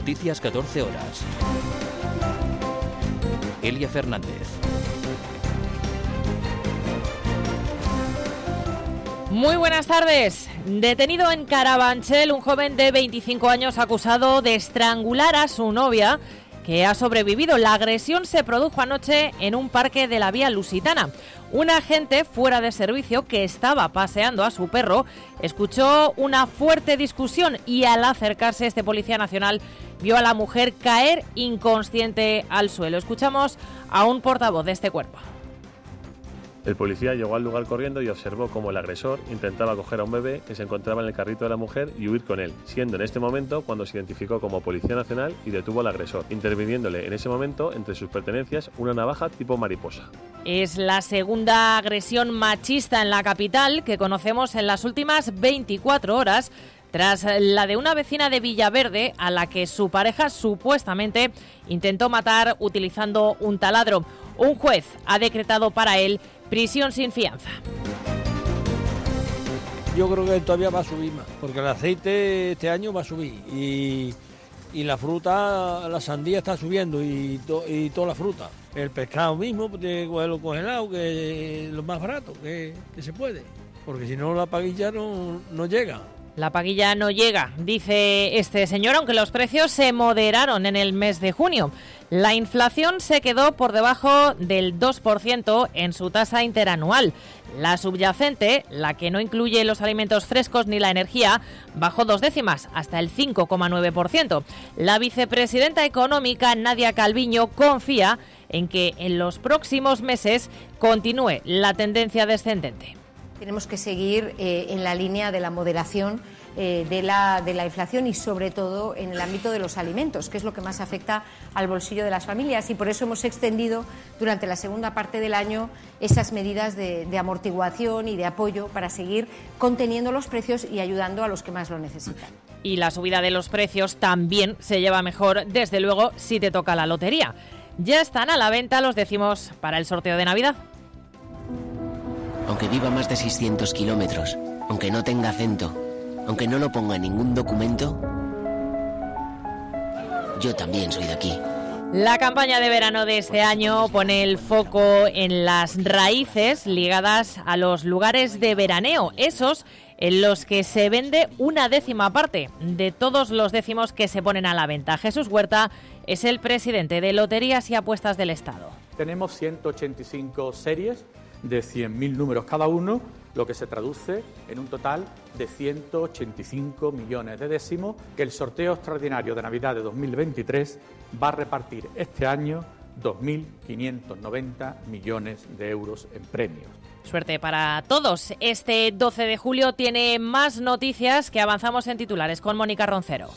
Noticias 14 horas. Elia Fernández. Muy buenas tardes. Detenido en Carabanchel un joven de 25 años acusado de estrangular a su novia, que ha sobrevivido. La agresión se produjo anoche en un parque de la Vía Lusitana. Un agente fuera de servicio que estaba paseando a su perro escuchó una fuerte discusión y al acercarse este policía nacional vio a la mujer caer inconsciente al suelo. Escuchamos a un portavoz de este cuerpo. El policía llegó al lugar corriendo y observó cómo el agresor intentaba coger a un bebé que se encontraba en el carrito de la mujer y huir con él, siendo en este momento cuando se identificó como Policía Nacional y detuvo al agresor, interviniéndole en ese momento entre sus pertenencias una navaja tipo mariposa. Es la segunda agresión machista en la capital que conocemos en las últimas 24 horas, tras la de una vecina de Villaverde a la que su pareja supuestamente intentó matar utilizando un taladro. Un juez ha decretado para él prisión sin fianza. Yo creo que todavía va a subir más, porque el aceite este año va a subir y la fruta, la sandía está subiendo y toda la fruta. El pescado mismo, pues, lo congelado, que es lo más barato que se puede, porque si no la paguilla no llega. La paguilla no llega, dice este señor, aunque los precios se moderaron en el mes de junio. La inflación se quedó por debajo del 2% en su tasa interanual. La subyacente, la que no incluye los alimentos frescos ni la energía, bajó 2 décimas, hasta el 5,9%. La vicepresidenta económica, Nadia Calviño, confía en que en los próximos meses continúe la tendencia descendente. Tenemos que seguir en la línea de la moderación de la inflación y sobre todo en el ámbito de los alimentos, que es lo que más afecta al bolsillo de las familias, y por eso hemos extendido durante la segunda parte del año esas medidas de amortiguación y de apoyo para seguir conteniendo los precios y ayudando a los que más lo necesitan. Y la subida de los precios también se lleva mejor, desde luego, si te toca la lotería. Ya están a la venta los décimos para el sorteo de Navidad. Aunque viva más de 600 kilómetros, aunque no tenga acento, aunque no lo ponga en ningún documento, yo también soy de aquí. La campaña de verano de este año pone el foco en las raíces ligadas a los lugares de veraneo, esos en los que se vende una décima parte de todos los décimos que se ponen a la venta. Jesús Huerta es el presidente de Loterías y Apuestas del Estado. Tenemos 185 series de 100.000 números cada uno, lo que se traduce en un total de 185 millones de décimos que el sorteo extraordinario de Navidad de 2023 va a repartir este año 2.590 millones de euros en premios. Suerte para todos. Este 12 de julio tiene más noticias que avanzamos en titulares con Mónica Roncero.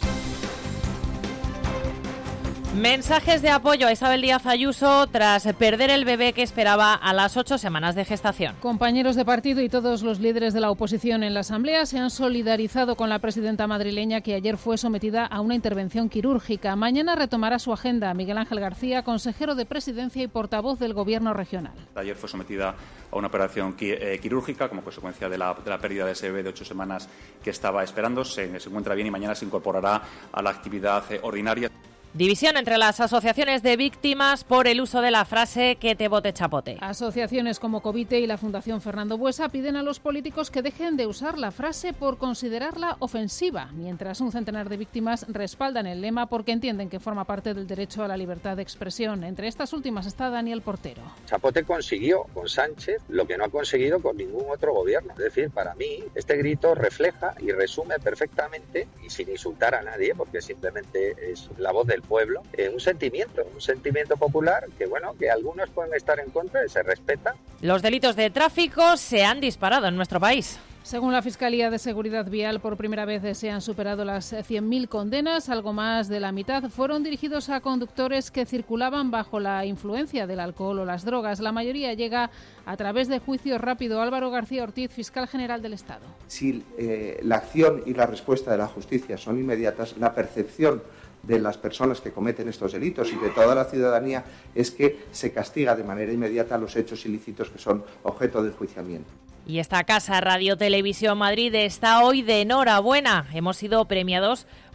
Mensajes de apoyo a Isabel Díaz Ayuso tras perder el bebé que esperaba a las 8 semanas de gestación. Compañeros de partido y todos los líderes de la oposición en la Asamblea se han solidarizado con la presidenta madrileña, que ayer fue sometida a una intervención quirúrgica. Mañana retomará su agenda Miguel Ángel García, consejero de Presidencia y portavoz del Gobierno regional. Ayer fue sometida a una operación quirúrgica como consecuencia de la pérdida de ese bebé de 8 semanas que estaba esperando. Se encuentra bien y mañana se incorporará a la actividad ordinaria. División entre las asociaciones de víctimas por el uso de la frase "que te bote chapote". Asociaciones como Covite y la Fundación Fernando Buesa piden a los políticos que dejen de usar la frase por considerarla ofensiva, mientras un centenar de víctimas respaldan el lema porque entienden que forma parte del derecho a la libertad de expresión. Entre estas últimas está Daniel Portero. Chapote consiguió con Sánchez lo que no ha conseguido con ningún otro gobierno. Es decir, para mí este grito refleja y resume perfectamente, y sin insultar a nadie, porque simplemente es la voz del pueblo, un sentimiento popular que, bueno, que algunos pueden estar en contra y se respeta. Los delitos de tráfico se han disparado en nuestro país. Según la Fiscalía de Seguridad Vial, por primera vez se han superado las 100.000 condenas. Algo más de la mitad fueron dirigidos a conductores que circulaban bajo la influencia del alcohol o las drogas. La mayoría llega a través de juicio rápido. Álvaro García Ortiz, fiscal general del Estado. Si la acción y la respuesta de la justicia son inmediatas, la percepción de las personas que cometen estos delitos y de toda la ciudadanía es que se castiga de manera inmediata los hechos ilícitos que son objeto de enjuiciamiento. Y esta casa, Radio Televisión Madrid, está hoy de enhorabuena. Hemos sido premiados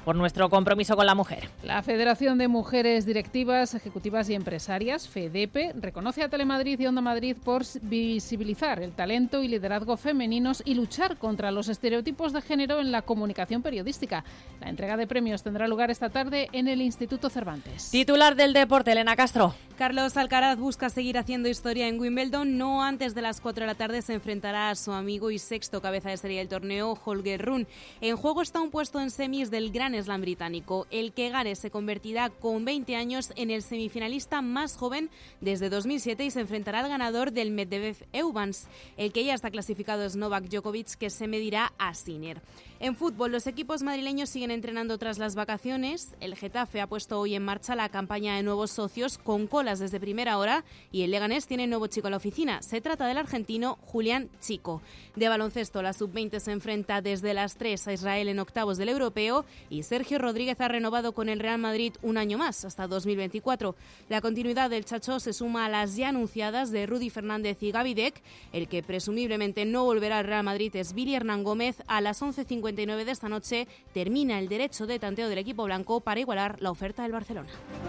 por nuestro compromiso con la mujer. La Federación de Mujeres Directivas, Ejecutivas y Empresarias, FEDEPE, reconoce a Telemadrid y Onda Madrid por visibilizar el talento y liderazgo femeninos y luchar contra los estereotipos de género en la comunicación periodística. La entrega de premios tendrá lugar esta tarde en el Instituto Cervantes. Titular del deporte, Elena Castro. Carlos Alcaraz busca seguir haciendo historia en Wimbledon. No antes de las 4 de la tarde se enfrentará a su amigo y sexto cabeza de serie del torneo, Holger Rune. En juego está un puesto en semis del Gran Slam británico. El que gane se convertirá con 20 años en el semifinalista más joven desde 2007 y se enfrentará al ganador del Medvedev Eubanks. El que ya está clasificado es Novak Djokovic, que se medirá a Sinner. En fútbol, los equipos madrileños siguen entrenando tras las vacaciones. El Getafe ha puesto hoy en marcha la campaña de nuevos socios con colas desde primera hora y el Leganés tiene nuevo chico en la oficina. Se trata del argentino Julián Chico. De baloncesto, la sub-20 se enfrenta desde las 3 a Israel en octavos del Europeo y Sergio Rodríguez ha renovado con el Real Madrid un año más, hasta 2024. La continuidad del Chacho se suma a las ya anunciadas de Rudy Fernández y Gavi Deck. El que presumiblemente no volverá al Real Madrid es Billy Hernán Gómez. A las 11:59 de esta noche termina el derecho de tanteo del equipo blanco para igualar la oferta del Barcelona.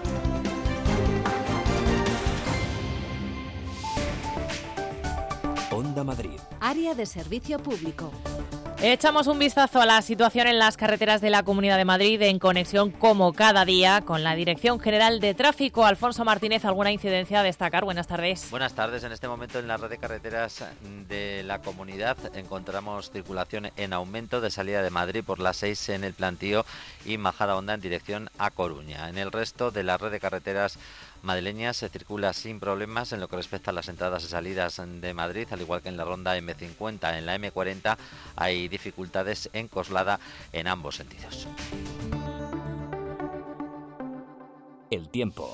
Onda Madrid. Área de servicio público. Echamos un vistazo a la situación en las carreteras de la Comunidad de Madrid en conexión como cada día con la Dirección General de Tráfico. Alfonso Martínez, ¿alguna incidencia a destacar? Buenas tardes. Buenas tardes. En este momento en la red de carreteras de la comunidad encontramos circulación en aumento de salida de Madrid por la 6 en el Plantío y Majadahonda en dirección a Coruña. En el resto de la red de carreteras madrileñas se circula sin problemas en lo que respecta a las entradas y salidas de Madrid, al igual que en la ronda M50. En la M40 hay dificultades en Coslada en ambos sentidos. El tiempo.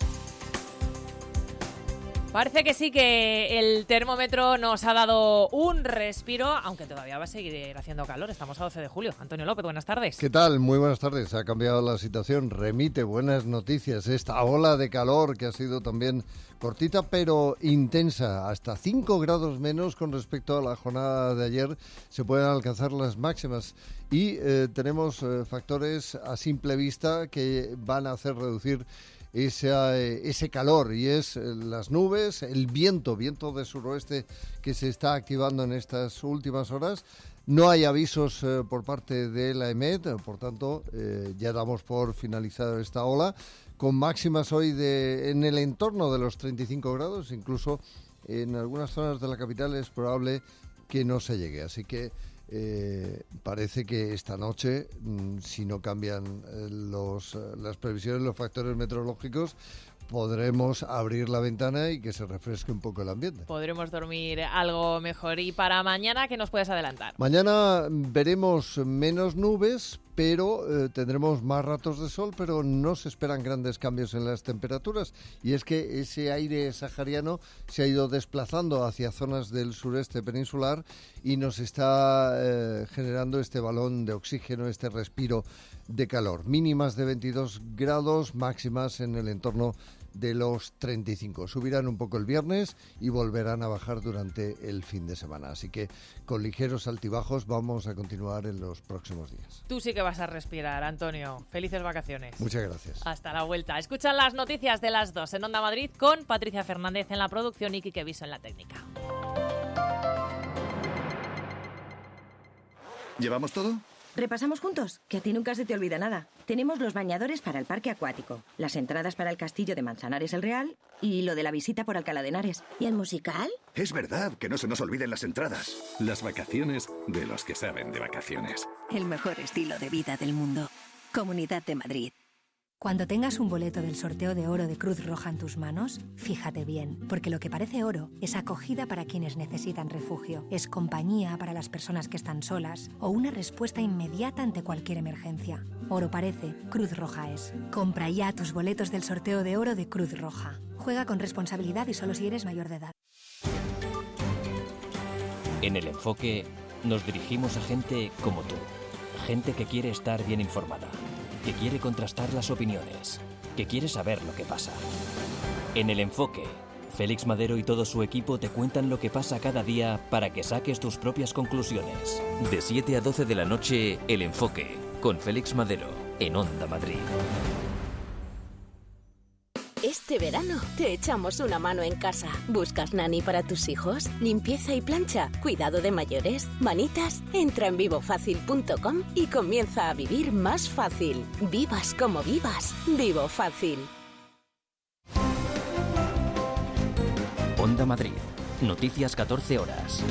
Parece que sí, que el termómetro nos ha dado un respiro, aunque todavía va a seguir haciendo calor. Estamos a 12 de julio. Antonio López, buenas tardes. ¿Qué tal? Muy buenas tardes. Ha cambiado la situación. Remite buenas noticias. Esta ola de calor que ha sido también cortita pero intensa. Hasta 5 grados menos con respecto a la jornada de ayer se pueden alcanzar las máximas. Y tenemos factores a simple vista que van a hacer reducir ese calor, y es las nubes, el viento de suroeste que se está activando en estas últimas horas. No hay avisos por parte de la EMET, por tanto ya damos por finalizada esta ola, con máximas hoy en el entorno de los 35 grados, incluso en algunas zonas de la capital es probable que no se llegue, así que parece que esta noche, si no cambian las previsiones, los factores meteorológicos, podremos abrir la ventana y que se refresque un poco el ambiente. Podremos dormir algo mejor. ¿Y para mañana qué nos puedes adelantar? Mañana veremos menos nubes, pero tendremos más ratos de sol, pero no se esperan grandes cambios en las temperaturas. Y es que ese aire sahariano se ha ido desplazando hacia zonas del sureste peninsular y nos está generando este balón de oxígeno, este respiro de calor. Mínimas de 22 grados, máximas en el entorno de los 35. Subirán un poco el viernes y volverán a bajar durante el fin de semana. Así que con ligeros altibajos vamos a continuar en los próximos días. Tú sí que vas a respirar, Antonio. Felices vacaciones. Muchas gracias. Hasta la vuelta. Escuchan las noticias de las 2 en Onda Madrid con Patricia Fernández en la producción y Quique Viso en la técnica. ¿Llevamos todo? ¿Repasamos juntos? Que a ti nunca se te olvida nada. Tenemos los bañadores para el parque acuático, las entradas para el castillo de Manzanares el Real y lo de la visita por Alcalá de Henares. ¿Y el musical? Es verdad, que no se nos olviden las entradas. Las vacaciones de los que saben de vacaciones. El mejor estilo de vida del mundo. Comunidad de Madrid. Cuando tengas un boleto del sorteo de oro de Cruz Roja en tus manos, fíjate bien, porque lo que parece oro es acogida para quienes necesitan refugio, es compañía para las personas que están solas o una respuesta inmediata ante cualquier emergencia. Oro parece, Cruz Roja es. Compra ya tus boletos del sorteo de oro de Cruz Roja. Juega con responsabilidad y solo si eres mayor de edad. En El Enfoque nos dirigimos a gente como tú, gente que quiere estar bien informada, que quiere contrastar las opiniones, que quiere saber lo que pasa. En El Enfoque, Félix Madero y todo su equipo te cuentan lo que pasa cada día para que saques tus propias conclusiones. De 7 a 12 de la noche, El Enfoque, con Félix Madero. en Onda Madrid. Este verano te echamos una mano en casa. ¿Buscas nani para tus hijos? ¿Limpieza y plancha? ¿Cuidado de mayores? ¿Manitas? Entra en vivofacil.com y comienza a vivir más fácil. Vivas como vivas. Vivo Fácil. Onda Madrid. Noticias 14 horas.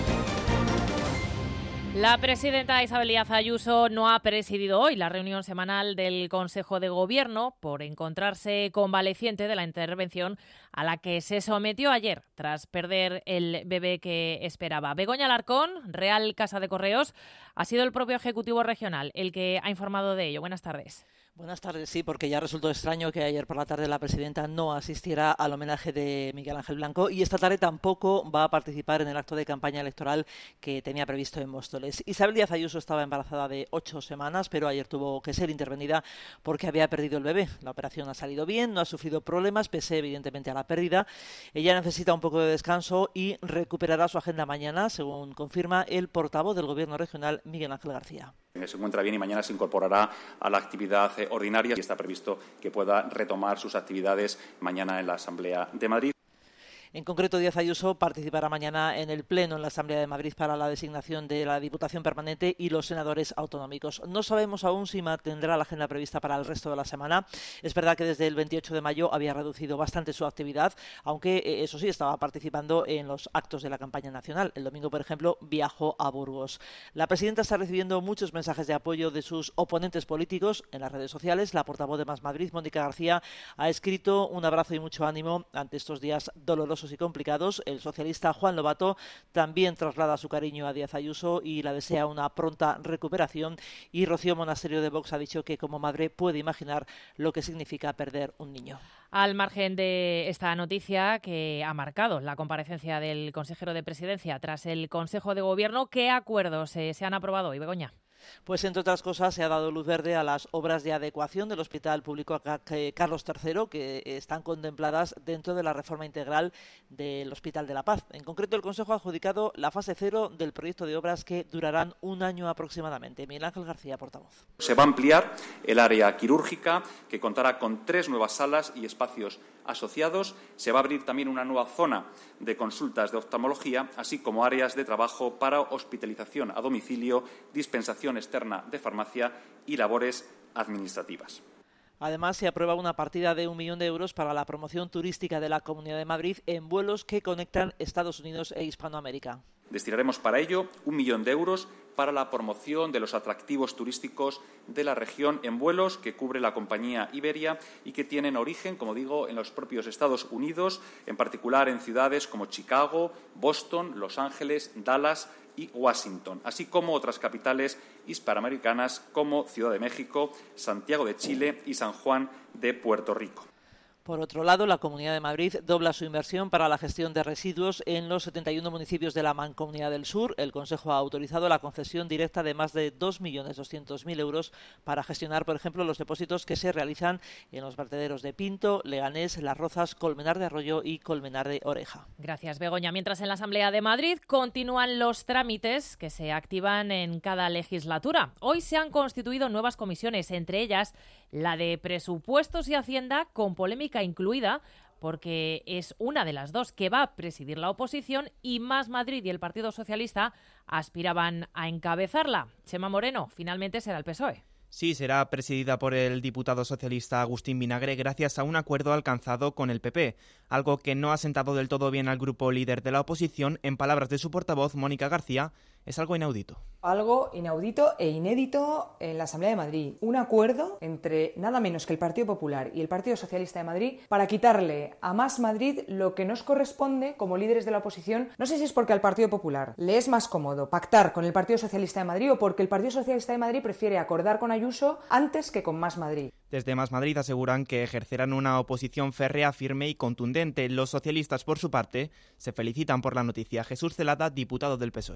La presidenta Isabel Díaz Ayuso no ha presidido hoy la reunión semanal del Consejo de Gobierno por encontrarse convaleciente de la intervención a la que se sometió ayer tras perder el bebé que esperaba. Begoña Alarcón, Real Casa de Correos, ha sido el propio Ejecutivo Regional el que ha informado de ello. Buenas tardes. Buenas tardes, sí, porque ya resultó extraño que ayer por la tarde la presidenta no asistiera al homenaje de Miguel Ángel Blanco y esta tarde tampoco va a participar en el acto de campaña electoral que tenía previsto en Móstoles. Isabel Díaz Ayuso estaba embarazada de 8 semanas, pero ayer tuvo que ser intervenida porque había perdido el bebé. La operación ha salido bien, no ha sufrido problemas, pese evidentemente a la pérdida. Ella necesita un poco de descanso y recuperará su agenda mañana, según confirma el portavoz del Gobierno regional, Miguel Ángel García. Se encuentra bien y mañana se incorporará a la actividad ordinaria y está previsto que pueda retomar sus actividades mañana en la Asamblea de Madrid. En concreto, Díaz Ayuso participará mañana en el Pleno en la Asamblea de Madrid para la designación de la Diputación Permanente y los senadores autonómicos. No sabemos aún si mantendrá la agenda prevista para el resto de la semana. Es verdad que desde el 28 de mayo había reducido bastante su actividad, aunque eso sí, estaba participando en los actos de la campaña nacional. El domingo, por ejemplo, viajó a Burgos. La presidenta está recibiendo muchos mensajes de apoyo de sus oponentes políticos en las redes sociales. La portavoz de Más Madrid, Mónica García, ha escrito un abrazo y mucho ánimo ante estos días dolorosos y complicados. El socialista Juan Lobato también traslada su cariño a Díaz Ayuso y la desea una pronta recuperación. Y Rocío Monasterio de Vox ha dicho que como madre puede imaginar lo que significa perder un niño. Al margen de esta noticia que ha marcado la comparecencia del consejero de Presidencia tras el Consejo de Gobierno, ¿qué acuerdos se han aprobado hoy, Begoña? Pues, entre otras cosas, se ha dado luz verde a las obras de adecuación del Hospital Público Carlos III, que están contempladas dentro de la reforma integral del Hospital de la Paz. En concreto, el Consejo ha adjudicado la fase 0 del proyecto de obras que durarán un año aproximadamente. Miguel Ángel García, portavoz. Se va a ampliar el área quirúrgica, que contará con 3 nuevas salas y espacios asociados. Se va a abrir también una nueva zona de consultas de oftalmología, así como áreas de trabajo para hospitalización a domicilio, dispensación externa de farmacia y labores administrativas. Además, se aprueba una partida de 1 millón de euros para la promoción turística de la Comunidad de Madrid en vuelos que conectan Estados Unidos e Hispanoamérica. Destinaremos para ello 1 millón de euros para la promoción de los atractivos turísticos de la región en vuelos que cubre la compañía Iberia y que tienen origen, como digo, en los propios Estados Unidos, en particular en ciudades como Chicago, Boston, Los Ángeles, Dallas y Washington, así como otras capitales hispanoamericanas como Ciudad de México, Santiago de Chile y San Juan de Puerto Rico. Por otro lado, la Comunidad de Madrid dobla su inversión para la gestión de residuos en los 71 municipios de la Mancomunidad del Sur. El Consejo ha autorizado la concesión directa de más de 2.200.000 euros para gestionar, por ejemplo, los depósitos que se realizan en los vertederos de Pinto, Leganés, Las Rozas, Colmenar de Arroyo y Colmenar de Oreja. Gracias, Begoña. Mientras en la Asamblea de Madrid continúan los trámites que se activan en cada legislatura. Hoy se han constituido nuevas comisiones, entre ellas la de Presupuestos y Hacienda, con polémica incluida, porque es una de las dos que va a presidir la oposición y Más Madrid y el Partido Socialista aspiraban a encabezarla. Chema Moreno, finalmente será el PSOE. Sí, será presidida por el diputado socialista Agustín Vinagre gracias a un acuerdo alcanzado con el PP, algo que no ha sentado del todo bien al grupo líder de la oposición. En palabras de su portavoz, Mónica García, es algo inaudito. Algo inaudito e inédito en la Asamblea de Madrid. Un acuerdo entre nada menos que el Partido Popular y el Partido Socialista de Madrid para quitarle a Más Madrid lo que nos corresponde como líderes de la oposición. No sé si es porque al Partido Popular le es más cómodo pactar con el Partido Socialista de Madrid o porque el Partido Socialista de Madrid prefiere acordar con Ayuso antes que con Más Madrid. Desde Más Madrid aseguran que ejercerán una oposición férrea, firme y contundente. Los socialistas, por su parte, se felicitan por la noticia. Jesús Celada, diputado del PSOE.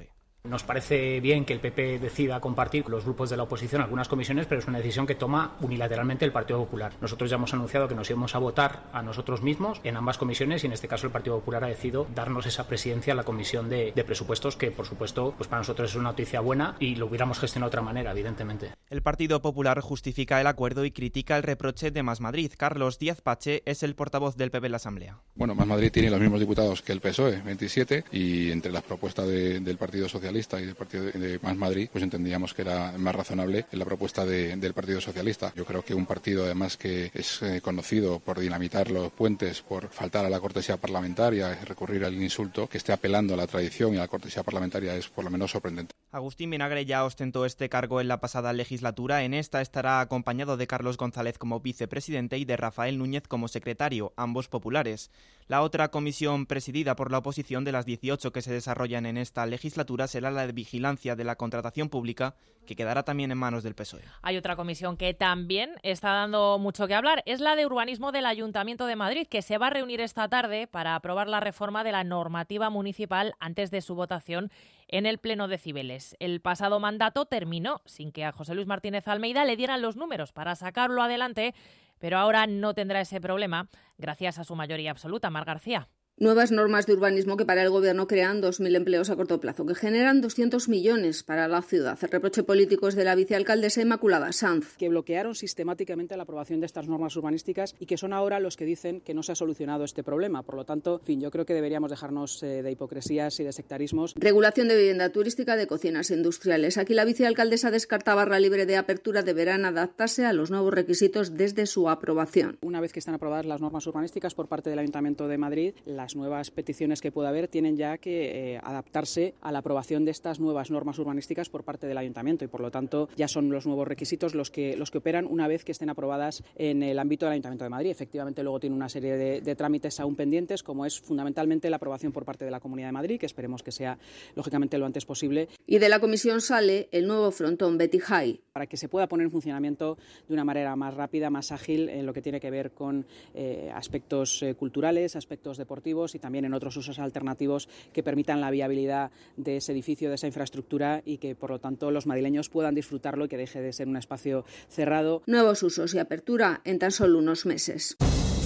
Nos parece bien que el PP decida compartir con los grupos de la oposición algunas comisiones, pero es una decisión que toma unilateralmente el Partido Popular. Nosotros ya hemos anunciado que nos íbamos a votar a nosotros mismos en ambas comisiones y en este caso el Partido Popular ha decidido darnos esa presidencia a la Comisión de Presupuestos, que por supuesto pues para nosotros es una noticia buena y lo hubiéramos gestionado de otra manera, evidentemente. El Partido Popular justifica el acuerdo y critica el reproche de Más Madrid. Carlos Díaz Pache es el portavoz del PP en la Asamblea. Bueno, Más Madrid tiene los mismos diputados que el PSOE, 27, y entre las propuestas del Partido Socialista y del partido de Más Madrid, pues entendíamos que era más razonable la propuesta del Partido Socialista. Yo creo que un partido además que es conocido por dinamitar los puentes, por faltar a la cortesía parlamentaria, recurrir al insulto, que esté apelando a la tradición y a la cortesía parlamentaria es por lo menos sorprendente. Agustín Vinagre ya ostentó este cargo en la pasada legislatura. En esta estará acompañado de Carlos González como vicepresidente y de Rafael Núñez como secretario, ambos populares. La otra comisión presidida por la oposición de las 18 que se desarrollan en esta legislatura será la de vigilancia de la contratación pública, que quedará también en manos del PSOE. Hay otra comisión que también está dando mucho que hablar, es la de urbanismo del Ayuntamiento de Madrid, que se va a reunir esta tarde para aprobar la reforma de la normativa municipal antes de su votación en el Pleno de Cibeles. El pasado mandato terminó sin que a José Luis Martínez Almeida le dieran los números para sacarlo adelante, pero ahora no tendrá ese problema gracias a su mayoría absoluta. Mar García. Nuevas normas de urbanismo que para el Gobierno crean 2.000 empleos a corto plazo, que generan 200 millones para la ciudad. El reproche político es de la vicealcaldesa Inmaculada Sanz. Que bloquearon sistemáticamente la aprobación de estas normas urbanísticas y que son ahora los que dicen que no se ha solucionado este problema. Por lo tanto, en fin, yo creo que deberíamos dejarnos de hipocresías y de sectarismos. Regulación de vivienda turística, de cocinas industriales. Aquí la vicealcaldesa descarta barra libre de apertura deberán adaptarse a los nuevos requisitos desde su aprobación. Una vez que están aprobadas las normas urbanísticas por parte del Ayuntamiento de Madrid, las nuevas peticiones que pueda haber tienen ya que adaptarse a la aprobación de estas nuevas normas urbanísticas por parte del Ayuntamiento y por lo tanto ya son los nuevos requisitos los que operan una vez que estén aprobadas en el ámbito del Ayuntamiento de Madrid. Efectivamente luego tiene una serie de trámites aún pendientes, como es fundamentalmente la aprobación por parte de la Comunidad de Madrid, que esperemos que sea lógicamente lo antes posible. Y de la comisión sale el nuevo frontón Betty High. Para que se pueda poner en funcionamiento de una manera más rápida, más ágil en lo que tiene que ver con aspectos culturales, aspectos deportivos y también en otros usos alternativos que permitan la viabilidad de ese edificio, de esa infraestructura y que por lo tanto los madrileños puedan disfrutarlo y que deje de ser un espacio cerrado. Nuevos usos y apertura en tan solo unos meses.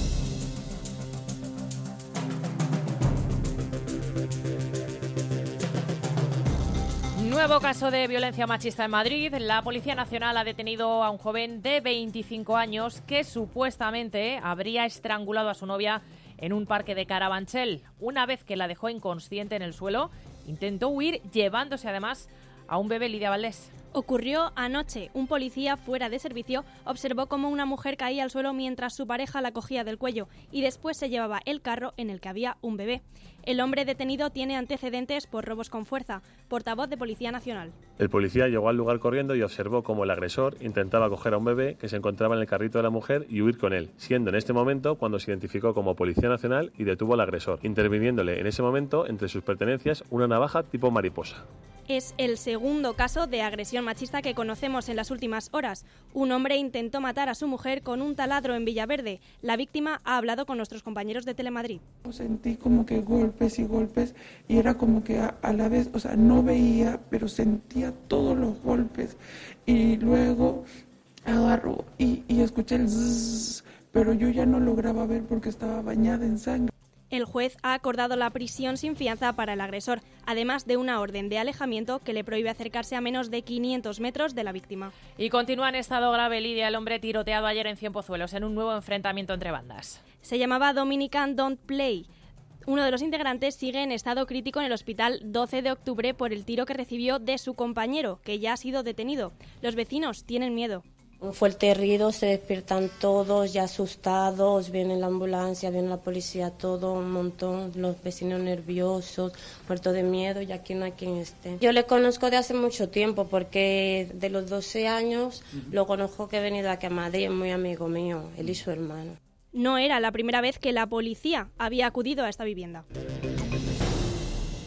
Nuevo caso de violencia machista en Madrid. La Policía Nacional ha detenido a un joven de 25 años que supuestamente habría estrangulado a su novia en un parque de Carabanchel. Una vez que la dejó inconsciente en el suelo, intentó huir llevándose además a un bebé. Lidia Valdés. Ocurrió anoche. Un policía fuera de servicio observó cómo una mujer caía al suelo mientras su pareja la cogía del cuello y después se llevaba el carro en el que había un bebé. El hombre detenido tiene antecedentes por robos con fuerza. Portavoz de Policía Nacional. El policía llegó al lugar corriendo y observó cómo el agresor intentaba coger a un bebé que se encontraba en el carrito de la mujer y huir con él, siendo en este momento cuando se identificó como Policía Nacional y detuvo al agresor, interviniéndole en ese momento entre sus pertenencias una navaja tipo mariposa. Es el segundo caso de agresión machista que conocemos en las últimas horas. Un hombre intentó matar a su mujer con un taladro en Villaverde. La víctima ha hablado con nuestros compañeros de Telemadrid. Sentí como que golpes y golpes y era como que a la vez, o sea, no veía, pero sentía todos los golpes. Y luego agarró y escuché el zzzz, pero yo ya no lograba ver porque estaba bañada en sangre. El juez ha acordado la prisión sin fianza para el agresor, además de una orden de alejamiento que le prohíbe acercarse a menos de 500 metros de la víctima. Y continúa en estado grave, Lidia, el hombre tiroteado ayer en Cienpozuelos en un nuevo enfrentamiento entre bandas. Se llamaba Dominican Don't Play. Uno de los integrantes sigue en estado crítico en el hospital 12 de octubre por el tiro que recibió de su compañero, que ya ha sido detenido. Los vecinos tienen miedo. Un fuerte ruido, se despiertan todos ya asustados, viene la ambulancia, viene la policía, todo un montón, los vecinos nerviosos, muertos de miedo y aquí no hay quien esté. Yo le conozco de hace mucho tiempo porque de los 12 años lo conozco que he venido aquí a Madrid, es muy amigo mío, él y su hermano. No era la primera vez que la policía había acudido a esta vivienda.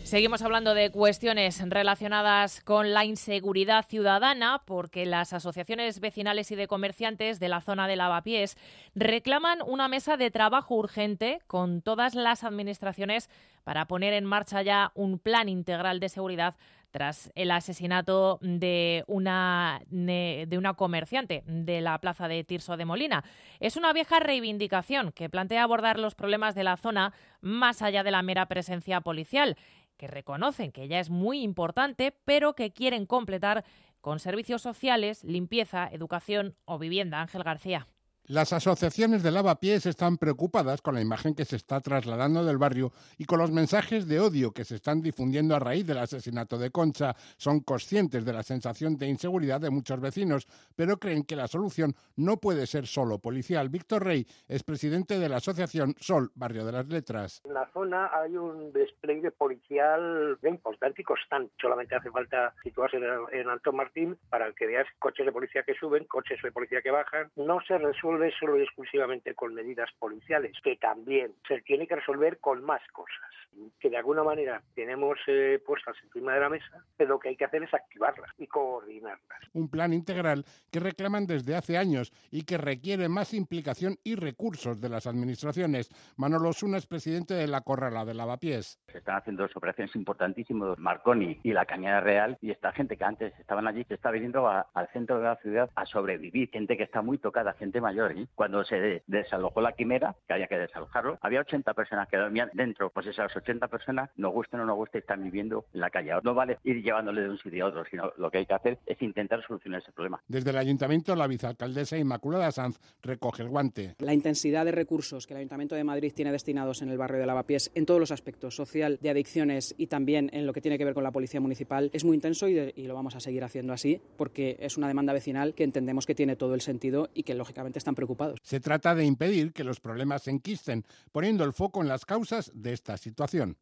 Seguimos hablando de cuestiones relacionadas con la inseguridad ciudadana, porque las asociaciones vecinales y de comerciantes de la zona de Lavapiés reclaman una mesa de trabajo urgente con todas las administraciones para poner en marcha ya un plan integral de seguridad tras el asesinato de una comerciante de la plaza de Tirso de Molina. Es una vieja reivindicación que plantea abordar los problemas de la zona más allá de la mera presencia policial, que reconocen que ya es muy importante, pero que quieren completar con servicios sociales, limpieza, educación o vivienda. Ángel García. Las asociaciones de Lavapiés están preocupadas con la imagen que se está trasladando del barrio y con los mensajes de odio que se están difundiendo a raíz del asesinato de Concha. Son conscientes de la sensación de inseguridad de muchos vecinos, pero creen que la solución no puede ser solo policial. Víctor Rey es presidente de la asociación Sol, Barrio de las Letras. En la zona hay un despliegue policial importante y constante. Solamente hace falta situarse en Alto Martín para que veas coches de policía que suben, coches de policía que bajan. No se resuelve solo y exclusivamente con medidas policiales, que también se tiene que resolver con más cosas, que de alguna manera tenemos puestas encima de la mesa, pero lo que hay que hacer es activarlas y coordinarlas. Un plan integral que reclaman desde hace años y que requiere más implicación y recursos de las administraciones. Manolo Osuna es presidente de la Corrala de Lavapiés. Se están haciendo dos operaciones importantísimas, Marconi y la Cañada Real, y esta gente que antes estaban allí se está viniendo al centro de la ciudad a sobrevivir, gente que está muy tocada, gente mayor. Cuando se desalojó la Quimera, que había que desalojarlo, había 80 personas que dormían dentro. Pues esas 80 personas, nos guste o no nos guste, están viviendo en la calle. No vale ir llevándole de un sitio a otro, sino lo que hay que hacer es intentar solucionar ese problema. Desde el Ayuntamiento, la vicealcaldesa Inmaculada Sanz recoge el guante. La intensidad de recursos que el Ayuntamiento de Madrid tiene destinados en el barrio de Lavapiés, en todos los aspectos, social, de adicciones y también en lo que tiene que ver con la Policía Municipal, es muy intenso y lo vamos a seguir haciendo así, porque es una demanda vecinal que entendemos que tiene todo el sentido y que lógicamente están preocupados. Se trata de impedir que los problemas se enquisten, poniendo el foco en las causas de esta situación.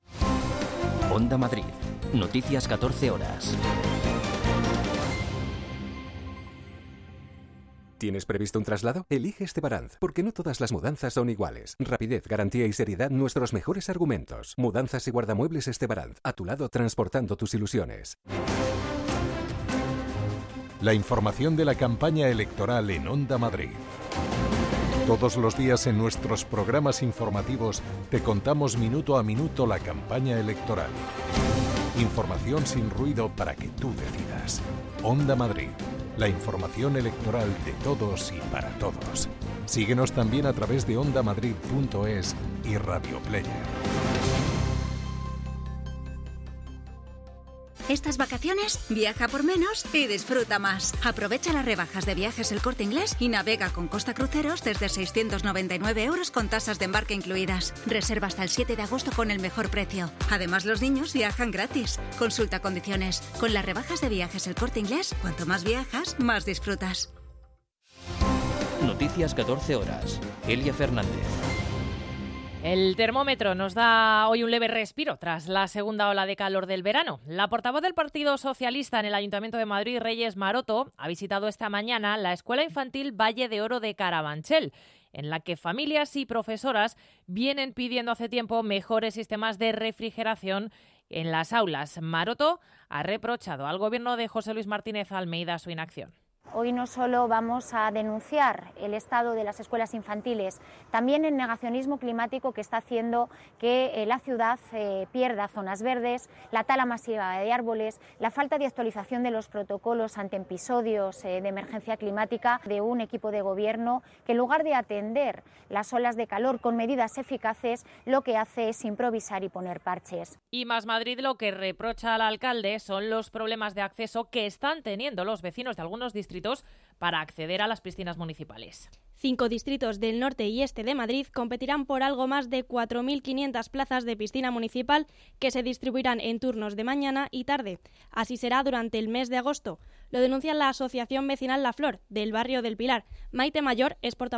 Onda Madrid. Noticias 14 horas. ¿Tienes previsto un traslado? Elige Estebaranz, porque no todas las mudanzas son iguales. Rapidez, garantía y seriedad, nuestros mejores argumentos. Mudanzas y guardamuebles Estebaranz, a tu lado transportando tus ilusiones. La información de la campaña electoral en Onda Madrid. Todos los días en nuestros programas informativos te contamos minuto a minuto la campaña electoral. Información sin ruido para que tú decidas. Onda Madrid, la información electoral de todos y para todos. Síguenos también a través de ondamadrid.es y Radio Player. Estas vacaciones, viaja por menos y disfruta más. Aprovecha las rebajas de Viajes El Corte Inglés y navega con Costa Cruceros desde 699 € con tasas de embarque incluidas. Reserva hasta el 7 de agosto con el mejor precio. Además, los niños viajan gratis. Consulta condiciones. Con las rebajas de Viajes El Corte Inglés, cuanto más viajas, más disfrutas. Noticias 14 horas. Elia Fernández. El termómetro nos da hoy un leve respiro tras la segunda ola de calor del verano. La portavoz del Partido Socialista en el Ayuntamiento de Madrid, Reyes Maroto, ha visitado esta mañana la Escuela Infantil Valle de Oro de Carabanchel, en la que familias y profesoras vienen pidiendo hace tiempo mejores sistemas de refrigeración en las aulas. Maroto ha reprochado al gobierno de José Luis Martínez Almeida su inacción. Hoy no solo vamos a denunciar el estado de las escuelas infantiles, también el negacionismo climático que está haciendo que la ciudad pierda zonas verdes, la tala masiva de árboles, la falta de actualización de los protocolos ante episodios de emergencia climática de un equipo de gobierno que en lugar de atender las olas de calor con medidas eficaces, lo que hace es improvisar y poner parches. Y Más Madrid lo que reprocha al alcalde son los problemas de acceso que están teniendo los vecinos de algunos distritos para acceder a las piscinas municipales. 5 distritos del norte y este de Madrid competirán por algo más de 4.500 plazas de piscina municipal que se distribuirán en turnos de mañana y tarde. Así será durante el mes de agosto. Lo denuncia la Asociación Vecinal La Flor, del barrio del Pilar. Maite Mayor es portavoz.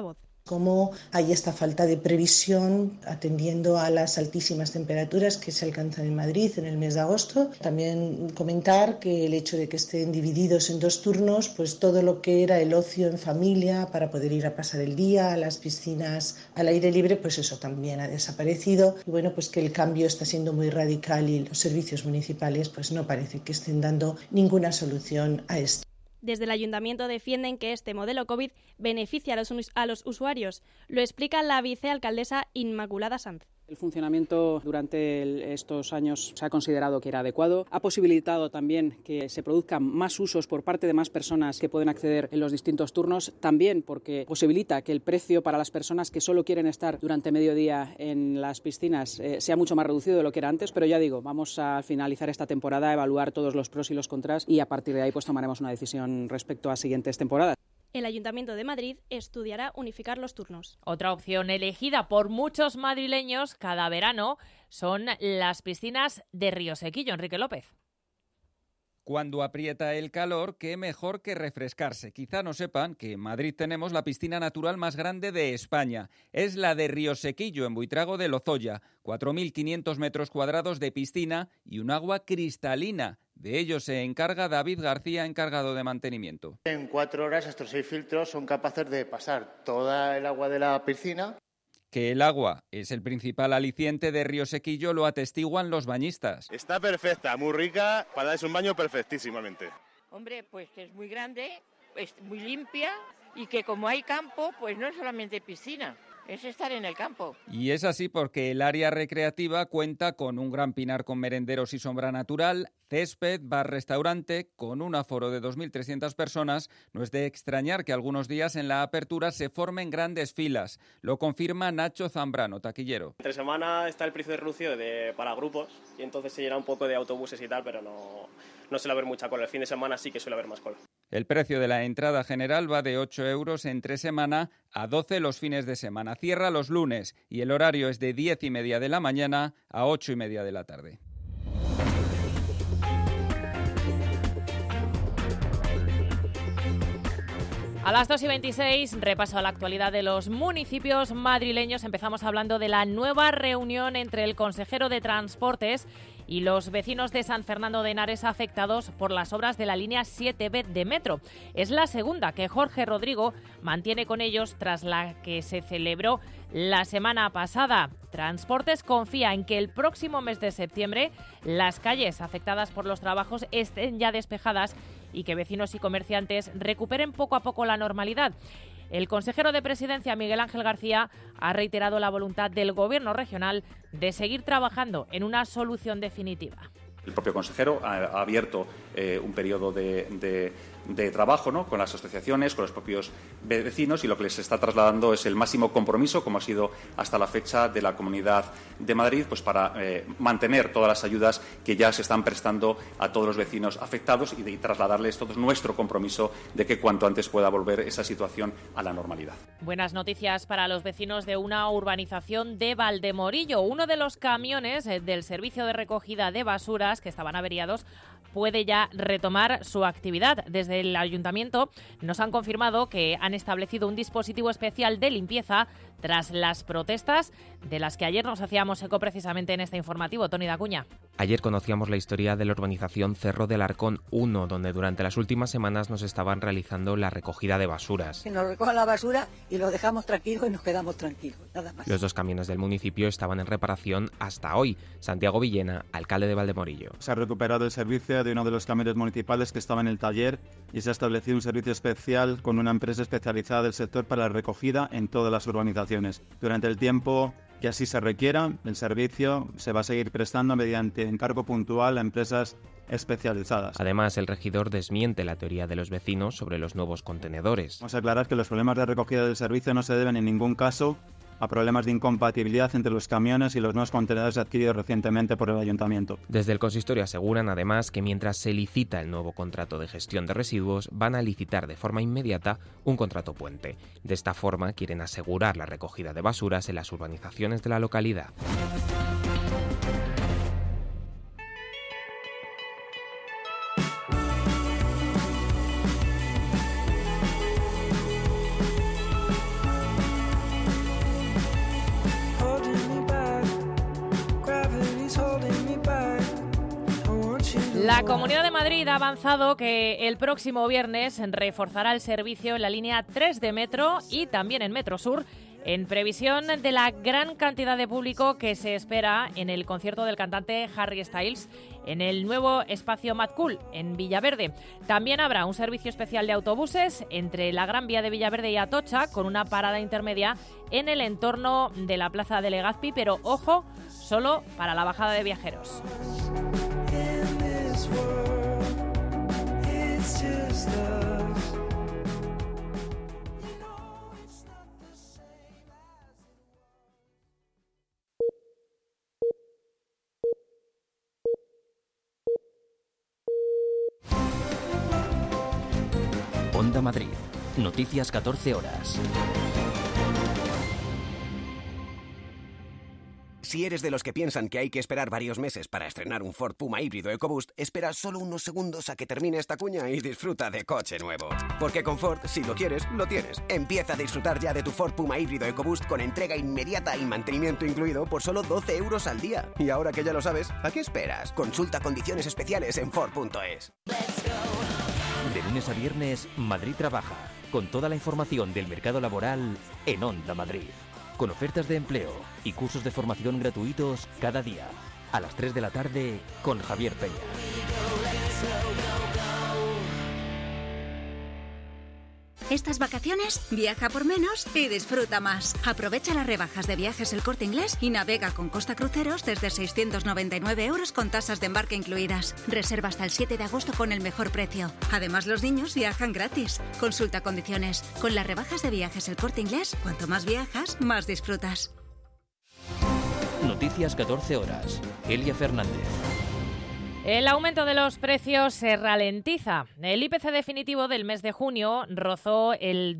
Cómo hay esta falta de previsión atendiendo a las altísimas temperaturas que se alcanzan en Madrid en el mes de agosto. También comentar que el hecho de que estén divididos en 2 turnos, pues todo lo que era el ocio en familia para poder ir a pasar el día a las piscinas al aire libre, pues eso también ha desaparecido. Y bueno, pues que el cambio está siendo muy radical y los servicios municipales pues no parece que estén dando ninguna solución a esto. Desde el Ayuntamiento defienden que este modelo COVID beneficia a los usuarios. Lo explica la vicealcaldesa Inmaculada Sanz. El funcionamiento durante estos años se ha considerado que era adecuado. Ha posibilitado también que se produzcan más usos por parte de más personas que pueden acceder en los distintos turnos. También porque posibilita que el precio para las personas que solo quieren estar durante mediodía en las piscinas sea mucho más reducido de lo que era antes. Pero ya digo, vamos a finalizar esta temporada, a evaluar todos los pros y los contras y a partir de ahí pues tomaremos una decisión respecto a siguientes temporadas. El Ayuntamiento de Madrid estudiará unificar los turnos. Otra opción elegida por muchos madrileños cada verano son las piscinas de Río Sequillo. Enrique López. Cuando aprieta el calor, qué mejor que refrescarse. Quizá no sepan que en Madrid tenemos la piscina natural más grande de España. Es la de Río Sequillo, en Buitrago de Lozoya. 4.500 metros cuadrados de piscina y un agua cristalina. De ello se encarga David García, encargado de mantenimiento. En 4 horas estos 6 filtros son capaces de pasar toda el agua de la piscina. Que el agua es el principal aliciente de Río Sequillo lo atestiguan los bañistas. Está perfecta, muy rica, para darse un baño perfectísimamente. Hombre, pues que es muy grande, es muy limpia y que como hay campo, pues no es solamente piscina. Es estar en el campo. Y es así porque el área recreativa cuenta con un gran pinar con merenderos y sombra natural, césped, bar-restaurante, con un aforo de 2.300 personas. No es de extrañar que algunos días en la apertura se formen grandes filas. Lo confirma Nacho Zambrano, taquillero. Entre semana está el precio de reducido para grupos y entonces se llena un poco de autobuses y tal, pero no suele haber mucha cola. El fin de semana sí que suele haber más cola. El precio de la entrada general va de 8 euros entre semana a 12 los fines de semana. Cierra los lunes y el horario es de 10:30 de la mañana a 8:30 de la tarde. A las 2:26, repaso a la actualidad de los municipios madrileños. Empezamos hablando de la nueva reunión entre el consejero de Transportes y los vecinos de San Fernando de Henares afectados por las obras de la línea 7B de Metro. Es la segunda que Jorge Rodrigo mantiene con ellos tras la que se celebró la semana pasada. Transportes confía en que el próximo mes de septiembre las calles afectadas por los trabajos estén ya despejadas y que vecinos y comerciantes recuperen poco a poco la normalidad. El consejero de Presidencia, Miguel Ángel García, ha reiterado la voluntad del Gobierno regional de seguir trabajando en una solución definitiva. El propio consejero ha abierto un periodo de trabajo, ¿no?, con las asociaciones, con los propios vecinos, y lo que les está trasladando es el máximo compromiso, como ha sido hasta la fecha, de la Comunidad de Madrid, pues para mantener todas las ayudas que ya se están prestando a todos los vecinos afectados y trasladarles todo nuestro compromiso de que cuanto antes pueda volver esa situación a la normalidad. Buenas noticias para los vecinos de una urbanización de Valdemorillo. Uno de los camiones del servicio de recogida de basuras que estaban averiados puede ya retomar su actividad. Desde el ayuntamiento nos han confirmado que han establecido un dispositivo especial de limpieza tras las protestas de las que ayer nos hacíamos eco precisamente en este informativo. Toni Dacuña. Ayer conocíamos la historia de la urbanización Cerro del Arcón 1, donde durante las últimas semanas nos estaban realizando la recogida de basuras. Nos recojan la basura y lo dejamos tranquilo y nos quedamos tranquilos, nada más. Los 2 camiones del municipio estaban en reparación hasta hoy. Santiago Villena, alcalde de Valdemorillo. Se ha recuperado el servicio de uno de los camiones municipales que estaba en el taller y se ha establecido un servicio especial con una empresa especializada del sector para la recogida en todas las urbanizaciones. Durante el tiempo que así se requiera, el servicio se va a seguir prestando mediante encargo puntual a empresas especializadas. Además, el regidor desmiente la teoría de los vecinos sobre los nuevos contenedores. Vamos a aclarar que los problemas de recogida del servicio no se deben en ningún caso a problemas de incompatibilidad entre los camiones y los nuevos contenedores adquiridos recientemente por el ayuntamiento. Desde el consistorio aseguran además que mientras se licita el nuevo contrato de gestión de residuos, van a licitar de forma inmediata un contrato puente. De esta forma quieren asegurar la recogida de basuras en las urbanizaciones de la localidad. La Comunidad de Madrid ha avanzado que el próximo viernes reforzará el servicio en la línea 3 de Metro y también en Metro Sur, en previsión de la gran cantidad de público que se espera en el concierto del cantante Harry Styles en el nuevo espacio Mad Cool en Villaverde. También habrá un servicio especial de autobuses entre la Gran Vía de Villaverde y Atocha, con una parada intermedia en el entorno de la Plaza de Legazpi, pero ojo, solo para la bajada de viajeros. Onda Madrid. Noticias 14 horas. Si eres de los que piensan que hay que esperar varios meses para estrenar un Ford Puma híbrido EcoBoost, espera solo unos segundos a que termine esta cuña y disfruta de coche nuevo. Porque con Ford, si lo quieres, lo tienes. Empieza a disfrutar ya de tu Ford Puma híbrido EcoBoost con entrega inmediata y mantenimiento incluido por solo 12 euros al día. Y ahora que ya lo sabes, ¿a qué esperas? Consulta condiciones especiales en Ford.es. De lunes a viernes, Madrid Trabaja, con toda la información del mercado laboral en Onda Madrid. Con ofertas de empleo y cursos de formación gratuitos cada día. A las 3 de la tarde con Javier Peña. Estas vacaciones, viaja por menos y disfruta más. Aprovecha las rebajas de Viajes El Corte Inglés y navega con Costa Cruceros desde 699 euros con tasas de embarque incluidas. Reserva hasta el 7 de agosto con el mejor precio. Además, los niños viajan gratis. Consulta condiciones. Con las rebajas de Viajes El Corte Inglés, cuanto más viajas, más disfrutas. Noticias 14 horas. Elia Fernández. El aumento de los precios se ralentiza. El IPC definitivo del mes de junio rozó el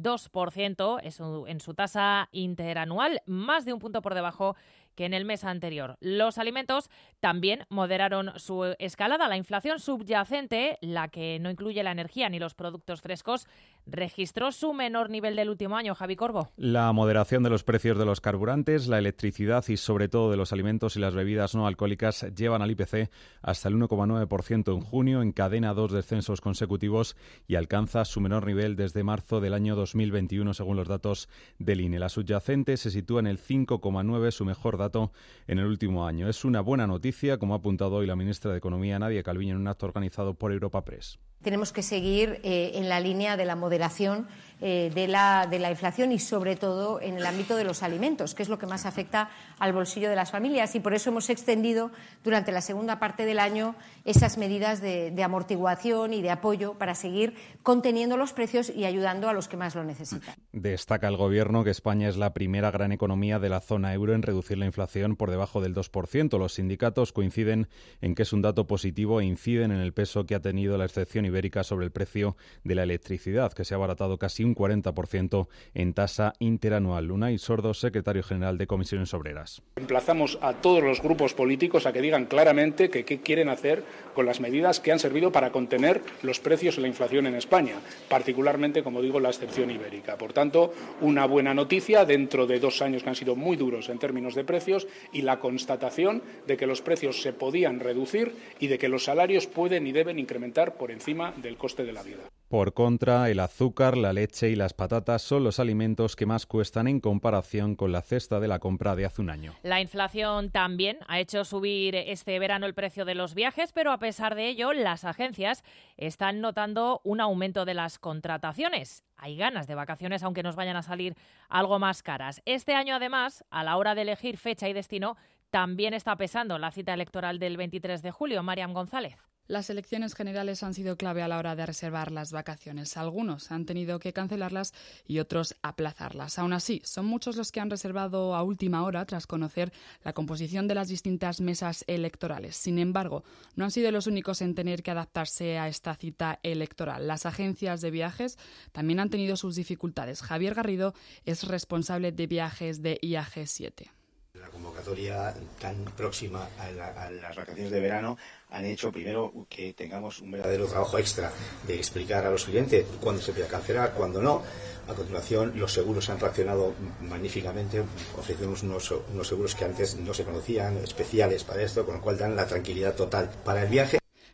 2% en su tasa interanual, más de un punto por debajo que en el mes anterior. Los alimentos también moderaron su escalada. La inflación subyacente, la que no incluye la energía ni los productos frescos, registró su menor nivel del último año. Javi Corbo. La moderación de los precios de los carburantes, la electricidad y sobre todo de los alimentos y las bebidas no alcohólicas llevan al IPC hasta el 1,9% en junio, encadena 2 descensos consecutivos y alcanza su menor nivel desde marzo del año 2021, según los datos del INE. La subyacente se sitúa en el 5,9%, su mejor dato en el último año. Es una buena noticia, como ha apuntado hoy la ministra de Economía, Nadia Calviño, en un acto organizado por Europa Press. Tenemos que seguir en la línea de la moderación de la inflación y, sobre todo, en el ámbito de los alimentos, que es lo que más afecta al bolsillo de las familias. Y por eso hemos extendido durante la segunda parte del año esas medidas de amortiguación y de apoyo para seguir conteniendo los precios y ayudando a los que más lo necesitan. Destaca el Gobierno que España es la primera gran economía de la zona euro en reducir la inflación por debajo del 2%. Los sindicatos coinciden en que es un dato positivo e inciden en el peso que ha tenido la excepción ibérica sobre el precio de la electricidad, que se ha abaratado casi un 40% en tasa interanual. Unai Sordo, secretario general de Comisiones Obreras. Emplazamos a todos los grupos políticos a que digan claramente qué quieren hacer con las medidas que han servido para contener los precios y la inflación en España, particularmente, como digo, la excepción ibérica. Por tanto, una buena noticia dentro de 2 años que han sido muy duros en términos de precios y la constatación de que los precios se podían reducir y de que los salarios pueden y deben incrementar por encima del coste de la vida. Por contra, el azúcar, la leche y las patatas son los alimentos que más cuestan en comparación con la cesta de la compra de hace un año. La inflación también ha hecho subir este verano el precio de los viajes, pero a pesar de ello, las agencias están notando un aumento de las contrataciones. Hay ganas de vacaciones, aunque nos vayan a salir algo más caras. Este año, además, a la hora de elegir fecha y destino, también está pesando la cita electoral del 23 de julio. Mariam González. Las elecciones generales han sido clave a la hora de reservar las vacaciones. Algunos han tenido que cancelarlas y otros aplazarlas. Aún así, son muchos los que han reservado a última hora tras conocer la composición de las distintas mesas electorales. Sin embargo, no han sido los únicos en tener que adaptarse a esta cita electoral. Las agencias de viajes también han tenido sus dificultades. Javier Garrido es responsable de viajes de IAG 7. La convocatoria tan próxima a las vacaciones de verano han hecho primero que tengamos un verdadero trabajo extra de explicar a los clientes cuándo se puede cancelar, cuándo no. A continuación, los seguros han reaccionado magníficamente. Ofrecemos unos seguros que antes no se conocían, especiales para esto, con lo cual dan la tranquilidad total para el viaje.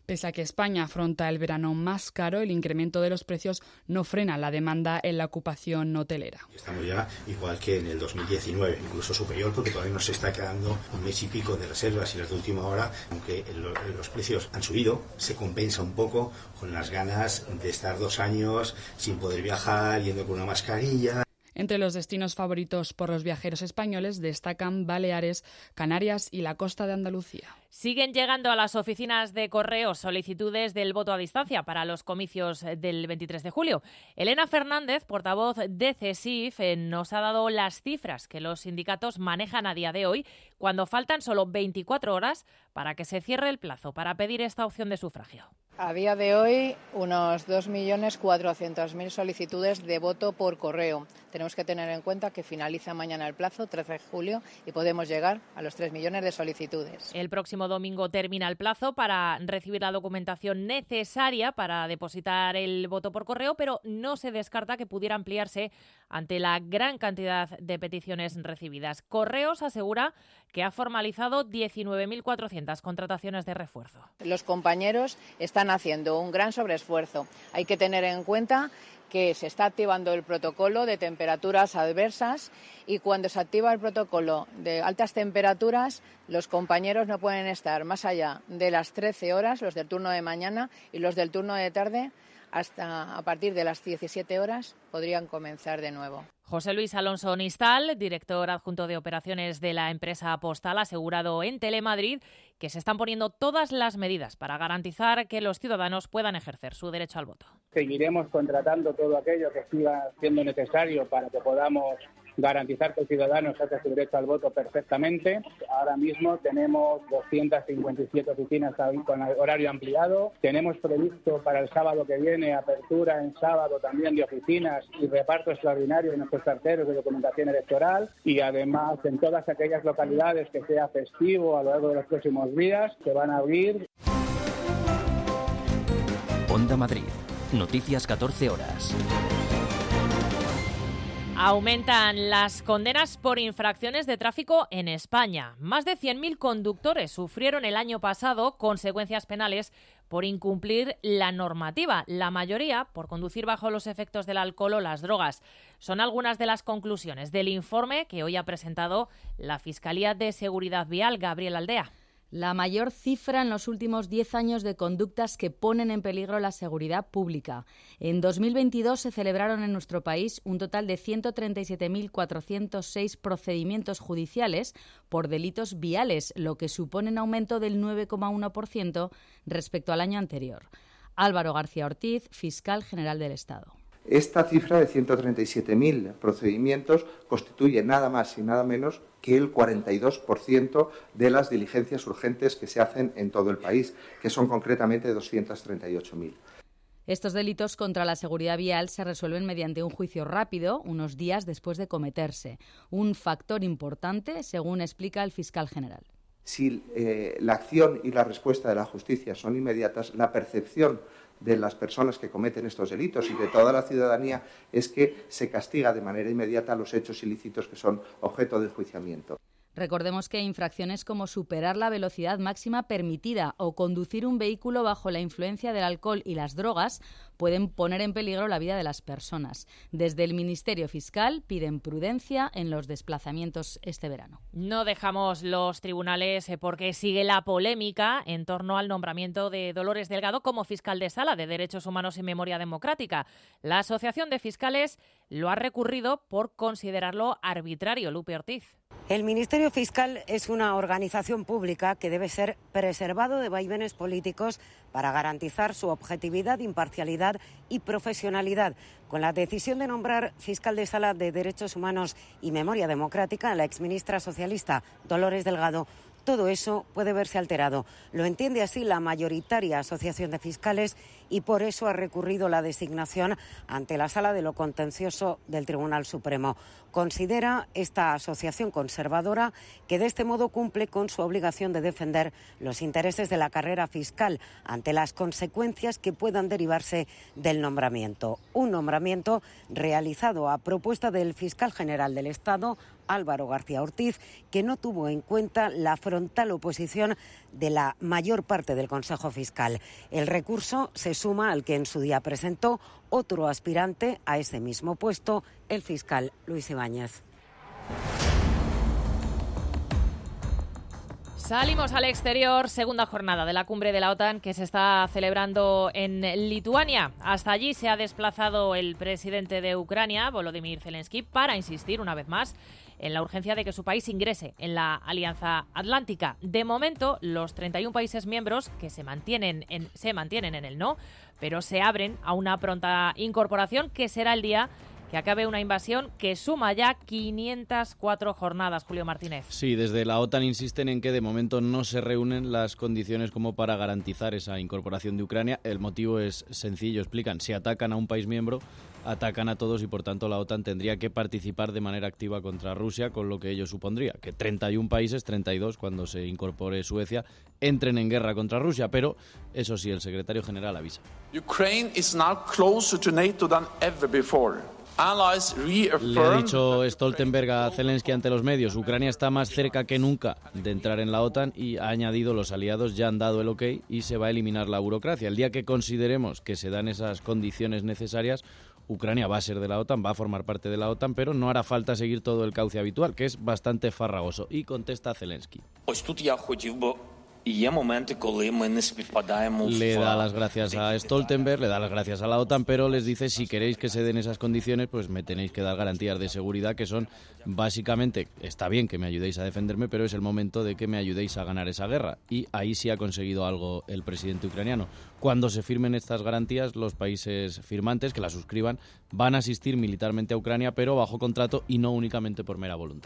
Pese a que España afronta el verano más caro, el incremento de los precios no frena la demanda en la ocupación hotelera. Estamos ya igual que en el 2019, incluso superior, porque todavía nos está quedando un mes y pico de reservas y las de última hora, aunque los precios han subido, se compensa un poco con las ganas de estar 2 años sin poder viajar, yendo con una mascarilla. Entre los destinos favoritos por los viajeros españoles destacan Baleares, Canarias y la costa de Andalucía. Siguen llegando a las oficinas de correos solicitudes del voto a distancia para los comicios del 23 de julio. Elena Fernández, portavoz de CESIF, nos ha dado las cifras que los sindicatos manejan a día de hoy, cuando faltan solo 24 horas para que se cierre el plazo para pedir esta opción de sufragio. A día de hoy, unos 2.400.000 solicitudes de voto por correo. Tenemos que tener en cuenta que finaliza mañana el plazo, 13 de julio, y podemos llegar a los 3 millones de solicitudes. El próximo domingo termina el plazo para recibir la documentación necesaria para depositar el voto por correo, pero no se descarta que pudiera ampliarse ante la gran cantidad de peticiones recibidas. Correos asegura que ha formalizado 19.400 contrataciones de refuerzo. Los compañeros están haciendo un gran sobreesfuerzo. Hay que tener en cuenta que se está activando el protocolo de temperaturas adversas y cuando se activa el protocolo de altas temperaturas, los compañeros no pueden estar más allá de las 13 horas, los del turno de mañana y los del turno de tarde, hasta a partir de las 17 horas podrían comenzar de nuevo. José Luis Alonso Nistal, director adjunto de operaciones de la empresa postal, ha asegurado en Telemadrid que se están poniendo todas las medidas para garantizar que los ciudadanos puedan ejercer su derecho al voto. Seguiremos contratando todo aquello que siga siendo necesario para que podamos garantizar que el ciudadano ejerce su derecho al voto perfectamente. Ahora mismo tenemos 257 oficinas con horario ampliado. Tenemos previsto para el sábado que viene apertura en sábado también de oficinas y reparto extraordinario de nuestros carteros de documentación electoral. Y además en todas aquellas localidades que sea festivo a lo largo de los próximos días se van a abrir. Onda Madrid. Noticias 14 horas. Aumentan las condenas por infracciones de tráfico en España. Más de 100.000 conductores sufrieron el año pasado consecuencias penales por incumplir la normativa, la mayoría por conducir bajo los efectos del alcohol o las drogas. Son algunas de las conclusiones del informe que hoy ha presentado la Fiscalía de Seguridad Vial, Gabriel Aldea. La mayor cifra en los últimos 10 años de conductas que ponen en peligro la seguridad pública. En 2022 se celebraron en nuestro país un total de 137.406 procedimientos judiciales por delitos viales, lo que supone un aumento del 9,1% respecto al año anterior. Álvaro García Ortiz, fiscal general del Estado. Esta cifra de 137.000 procedimientos constituye nada más y nada menos que el 42% de las diligencias urgentes que se hacen en todo el país, que son concretamente 238.000. Estos delitos contra la seguridad vial se resuelven mediante un juicio rápido, unos días después de cometerse. Un factor importante, según explica el fiscal general. Si la acción y la respuesta de la justicia son inmediatas, la percepción de las personas que cometen estos delitos y de toda la ciudadanía es que se castiga de manera inmediata los hechos ilícitos que son objeto de enjuiciamiento. Recordemos que infracciones como superar la velocidad máxima permitida o conducir un vehículo bajo la influencia del alcohol y las drogas pueden poner en peligro la vida de las personas. Desde el Ministerio Fiscal piden prudencia en los desplazamientos este verano. No dejamos los tribunales porque sigue la polémica en torno al nombramiento de Dolores Delgado como fiscal de Sala de Derechos Humanos y Memoria Democrática. La Asociación de Fiscales lo ha recurrido por considerarlo arbitrario. Lupe Ortiz. El Ministerio Fiscal es una organización pública que debe ser preservado de vaivenes políticos para garantizar su objetividad, imparcialidad y profesionalidad. Con la decisión de nombrar fiscal de Sala de Derechos Humanos y Memoria Democrática a la exministra socialista Dolores Delgado, todo eso puede verse alterado. Lo entiende así la mayoritaria Asociación de Fiscales y por eso ha recurrido la designación ante la Sala de lo Contencioso del Tribunal Supremo. Considera esta asociación conservadora que de este modo cumple con su obligación de defender los intereses de la carrera fiscal ante las consecuencias que puedan derivarse del nombramiento. Un nombramiento realizado a propuesta del fiscal general del Estado, Álvaro García Ortiz, que no tuvo en cuenta la frontal oposición de la mayor parte del Consejo Fiscal. El recurso se suma al que en su día presentó otro aspirante a ese mismo puesto, el fiscal Luis Ibáñez. Salimos al exterior, segunda jornada de la cumbre de la OTAN que se está celebrando en Lituania. Hasta allí se ha desplazado el presidente de Ucrania, Volodymyr Zelensky, para insistir una vez más en la urgencia de que su país ingrese en la Alianza Atlántica. De momento, los 31 países miembros que se mantienen en el no, pero se abren a una pronta incorporación que será el día que acabe una invasión que suma ya 504 jornadas, Julio Martínez. Sí, desde la OTAN insisten en que de momento no se reúnen las condiciones como para garantizar esa incorporación de Ucrania. El motivo es sencillo, explican, si atacan a un país miembro, atacan a todos y por tanto la OTAN tendría que participar de manera activa contra Rusia, con lo que ello supondría que 31 países, 32 cuando se incorpore Suecia, entren en guerra contra Rusia, pero eso sí, el secretario general avisa. Ukraine is now closer to NATO than ever before. Le ha dicho Stoltenberg a Zelensky ante los medios, Ucrania está más cerca que nunca de entrar en la OTAN y ha añadido los aliados ya han dado el ok y se va a eliminar la burocracia. El día que consideremos que se dan esas condiciones necesarias, Ucrania va a ser de la OTAN, va a formar parte de la OTAN, pero no hará falta seguir todo el cauce habitual, que es bastante farragoso. Y contesta Zelensky. Le da las gracias a Stoltenberg, le da las gracias a la OTAN, pero les dice si queréis que se den esas condiciones, pues me tenéis que dar garantías de seguridad que son básicamente, está bien que me ayudéis a defenderme, pero es el momento de que me ayudéis a ganar esa guerra. Y ahí sí ha conseguido algo el presidente ucraniano. Cuando se firmen estas garantías, los países firmantes que las suscriban van a asistir militarmente a Ucrania, pero bajo contrato y no únicamente por mera voluntad.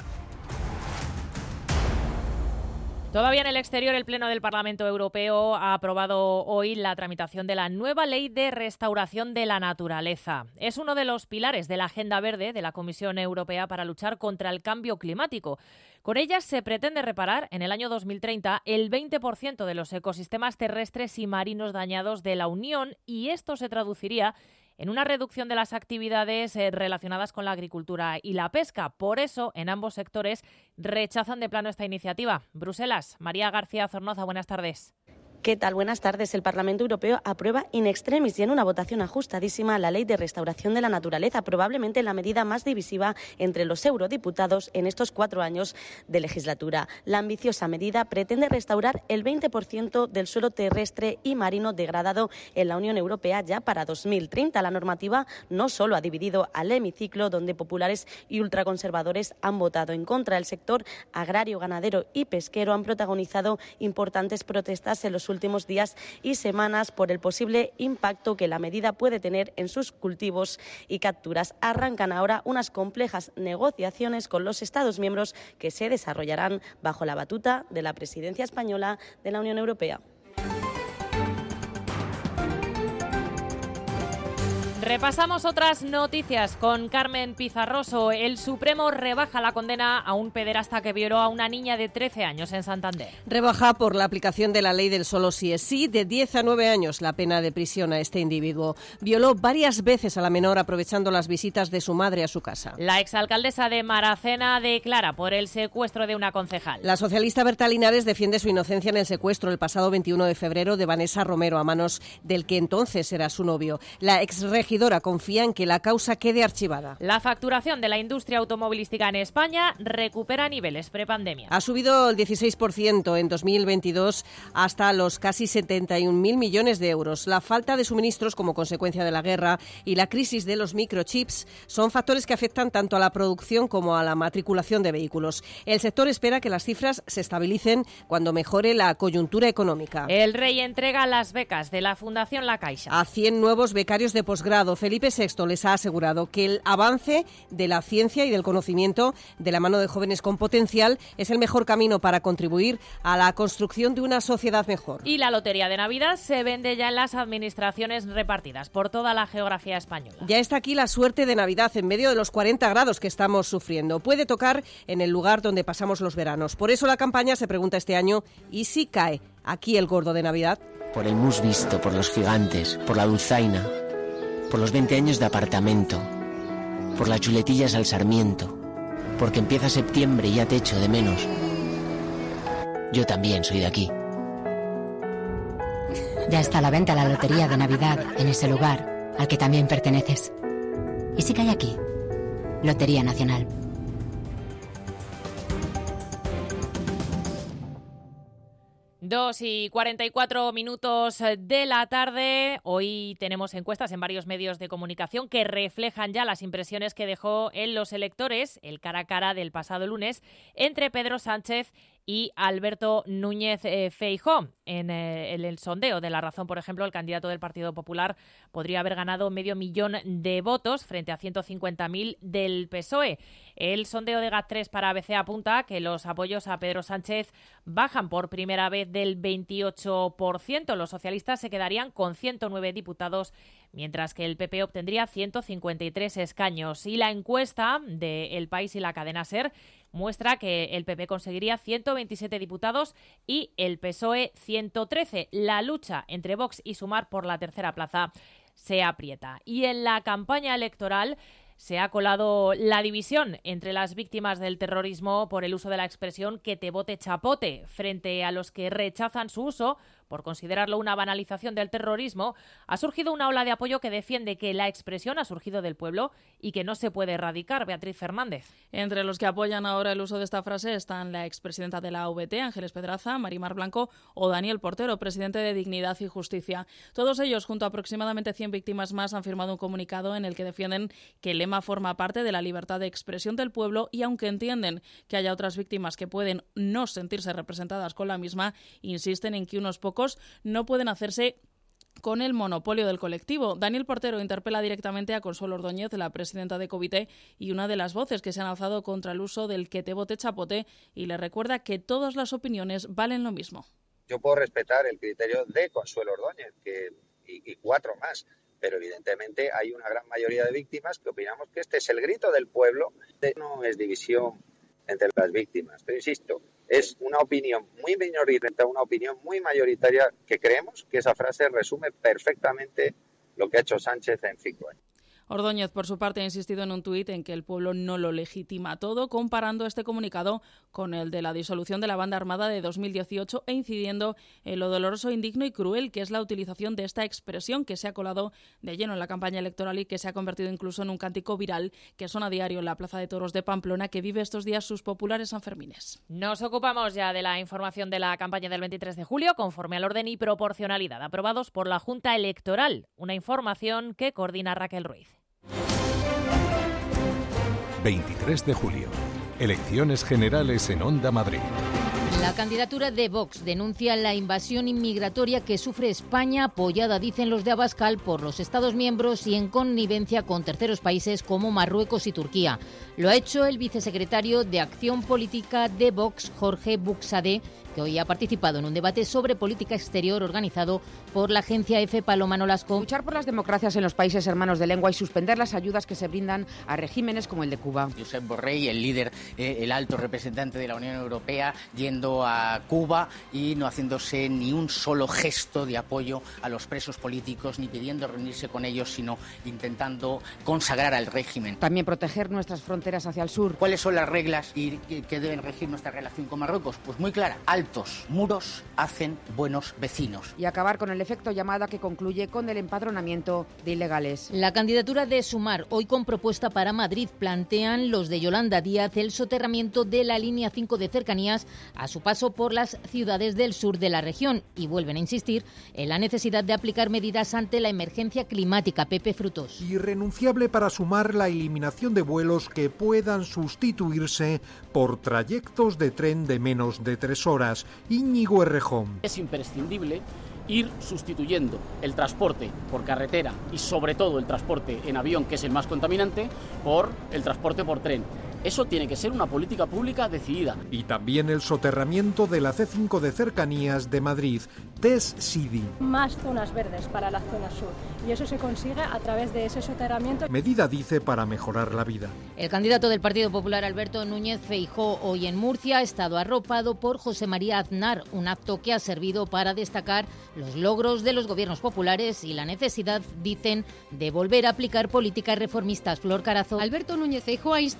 Todavía en el exterior, el Pleno del Parlamento Europeo ha aprobado hoy la tramitación de la nueva Ley de Restauración de la Naturaleza. Es uno de los pilares de la Agenda Verde de la Comisión Europea para luchar contra el cambio climático. Con ella se pretende reparar en el año 2030 el 20% de los ecosistemas terrestres y marinos dañados de la Unión y esto se traduciría en una reducción de las actividades relacionadas con la agricultura y la pesca. Por eso, en ambos sectores rechazan de plano esta iniciativa. Bruselas, María García Zornoza, buenas tardes. ¿Qué tal? Buenas tardes. El Parlamento Europeo aprueba in extremis y en una votación ajustadísima la Ley de Restauración de la Naturaleza, probablemente la medida más divisiva entre los eurodiputados en estos 4 años de legislatura. La ambiciosa medida pretende restaurar el 20% del suelo terrestre y marino degradado en la Unión Europea ya para 2030. La normativa no solo ha dividido al hemiciclo, donde populares y ultraconservadores han votado en contra. El sector agrario, ganadero y pesquero han protagonizado importantes protestas en los últimos días y semanas por el posible impacto que la medida puede tener en sus cultivos y capturas. Arrancan ahora unas complejas negociaciones con los Estados miembros que se desarrollarán bajo la batuta de la presidencia española de la Unión Europea. Repasamos otras noticias con Carmen Pizarroso. El Supremo rebaja la condena a un pederasta que violó a una niña de 13 años en Santander. Rebaja por la aplicación de la ley del solo sí es sí de 10 a 9 años la pena de prisión a este individuo. Violó varias veces a la menor aprovechando las visitas de su madre a su casa. La exalcaldesa de Maracena declara por el secuestro de una concejal. La socialista Berta Linares defiende su inocencia en el secuestro el pasado 21 de febrero de Vanessa Romero a manos del que entonces era su novio. La exregidora confía en que la causa quede archivada. La facturación de la industria automovilística en España recupera niveles prepandemia. Ha subido el 16% en 2022 hasta los casi 71.000 millones de euros. La falta de suministros como consecuencia de la guerra y la crisis de los microchips son factores que afectan tanto a la producción como a la matriculación de vehículos. El sector espera que las cifras se estabilicen cuando mejore la coyuntura económica. El Rey entrega las becas de la Fundación La Caixa a 100 nuevos becarios de posgrado. Felipe VI les ha asegurado que el avance de la ciencia y del conocimiento de la mano de jóvenes con potencial es el mejor camino para contribuir a la construcción de una sociedad mejor. Y la Lotería de Navidad se vende ya en las administraciones repartidas por toda la geografía española. Ya está aquí la suerte de Navidad en medio de los 40 grados que estamos sufriendo. Puede tocar en el lugar donde pasamos los veranos. Por eso la campaña se pregunta este año, ¿y si cae aquí el gordo de Navidad? Por el mus visto, por los gigantes, por la dulzaina, por los 20 años de apartamento, por las chuletillas al sarmiento, porque empieza septiembre y ya te echo de menos. Yo también soy de aquí. Ya está a la venta la lotería de Navidad en ese lugar al que también perteneces. Y sí que hay aquí. Lotería Nacional. Dos y 44 minutos de la tarde. Hoy tenemos encuestas en varios medios de comunicación que reflejan ya las impresiones que dejó en los electores el cara a cara del pasado lunes entre Pedro Sánchez y Alberto Núñez Feijóo. En el sondeo de La Razón, por ejemplo, el candidato del Partido Popular podría haber ganado 500.000 de votos frente a 150.000 del PSOE. El sondeo de GAT3 para ABC apunta que los apoyos a Pedro Sánchez bajan por primera vez del 28%. Los socialistas se quedarían con 109 diputados, mientras que el PP obtendría 153 escaños. Y la encuesta de El País y la cadena SER muestra que el PP conseguiría 127 diputados y el PSOE 113. La lucha entre Vox y Sumar por la tercera plaza se aprieta. Y en la campaña electoral se ha colado la división entre las víctimas del terrorismo por el uso de la expresión "que te bote chapote", frente a los que rechazan su uso por considerarlo una banalización del terrorismo. Ha surgido una ola de apoyo que defiende que la expresión ha surgido del pueblo y que no se puede erradicar. Beatriz Fernández. Entre los que apoyan ahora el uso de esta frase están la expresidenta de la AVT, Ángeles Pedraza, Marimar Blanco o Daniel Portero, presidente de Dignidad y Justicia. Todos ellos, junto a aproximadamente 100 víctimas más, han firmado un comunicado en el que defienden que el lema forma parte de la libertad de expresión del pueblo y, aunque entienden que haya otras víctimas que pueden no sentirse representadas con la misma, insisten en que unos pocos no pueden hacerse con el monopolio del colectivo. Daniel Portero interpela directamente a Consuelo Ordóñez, la presidenta de Covite y una de las voces que se han alzado contra el uso del "que te bote chapote", y le recuerda que todas las opiniones valen lo mismo. Yo puedo respetar el criterio de Consuelo Ordóñez y 4 más, pero evidentemente hay una gran mayoría de víctimas que opinamos que este es el grito del pueblo. No es división entre las víctimas, pero insisto, es una opinión muy minoritaria, una opinión muy mayoritaria, que creemos que esa frase resume perfectamente lo que ha hecho Sánchez en 5 años. Ordóñez, por su parte, ha insistido en un tuit en que el pueblo no lo legitima todo, comparando este comunicado con el de la disolución de la banda armada de 2018 e incidiendo en lo doloroso, indigno y cruel que es la utilización de esta expresión, que se ha colado de lleno en la campaña electoral y que se ha convertido incluso en un cántico viral que suena a diario en la Plaza de Toros de Pamplona, que vive estos días sus populares Sanfermines. Nos ocupamos ya de la información de la campaña del 23 de julio, conforme al orden y proporcionalidad aprobados por la Junta Electoral. Una información que coordina Raquel Ruiz. 23 de julio. Elecciones generales en Onda Madrid. La candidatura de Vox denuncia la invasión inmigratoria que sufre España, apoyada, dicen los de Abascal, por los Estados miembros y en connivencia con terceros países como Marruecos y Turquía. Lo ha hecho el vicesecretario de Acción Política de Vox, Jorge Buxadé, que hoy ha participado en un debate sobre política exterior organizado por la agencia EFE. Paloma Nolasco. Luchar por las democracias en los países hermanos de lengua y suspender las ayudas que se brindan a regímenes como el de Cuba. Josep Borrell, el líder, el alto representante de la Unión Europea, yendo a Cuba y no haciéndose ni un solo gesto de apoyo a los presos políticos, ni pidiendo reunirse con ellos, sino intentando consagrar al régimen. También proteger nuestras fronteras hacia el sur. ¿Cuáles son las reglas y que deben regir nuestra relación con Marruecos? Pues muy clara. Altos muros hacen buenos vecinos. Y acabar con el efecto llamada, que concluye con el empadronamiento de ilegales. La candidatura de Sumar, hoy con propuesta para Madrid, plantean los de Yolanda Díaz el soterramiento de la línea 5 de cercanías a su paso por las ciudades del sur de la región y vuelven a insistir en la necesidad de aplicar medidas ante la emergencia climática. Pepe Frutos. Irrenunciable para Sumar la eliminación de vuelos que puedan sustituirse por trayectos de tren de menos de 3 horas. Íñigo Errejón. Es imprescindible ir sustituyendo el transporte por carretera y sobre todo el transporte en avión, que es el más contaminante, por el transporte por tren. Eso tiene que ser una política pública decidida. Y también el soterramiento de la C5 de cercanías de Madrid, TES Sidi. Más zonas verdes para la zona sur, y eso se consigue a través de ese soterramiento. Medida, dice, para mejorar la vida. El candidato del Partido Popular, Alberto Núñez Feijóo, hoy en Murcia ha estado arropado por José María Aznar, un acto que ha servido para destacar los logros de los gobiernos populares y la necesidad, dicen, de volver a aplicar políticas reformistas. Flor Carazo. Alberto Núñez Feijóo ha instado a no quedar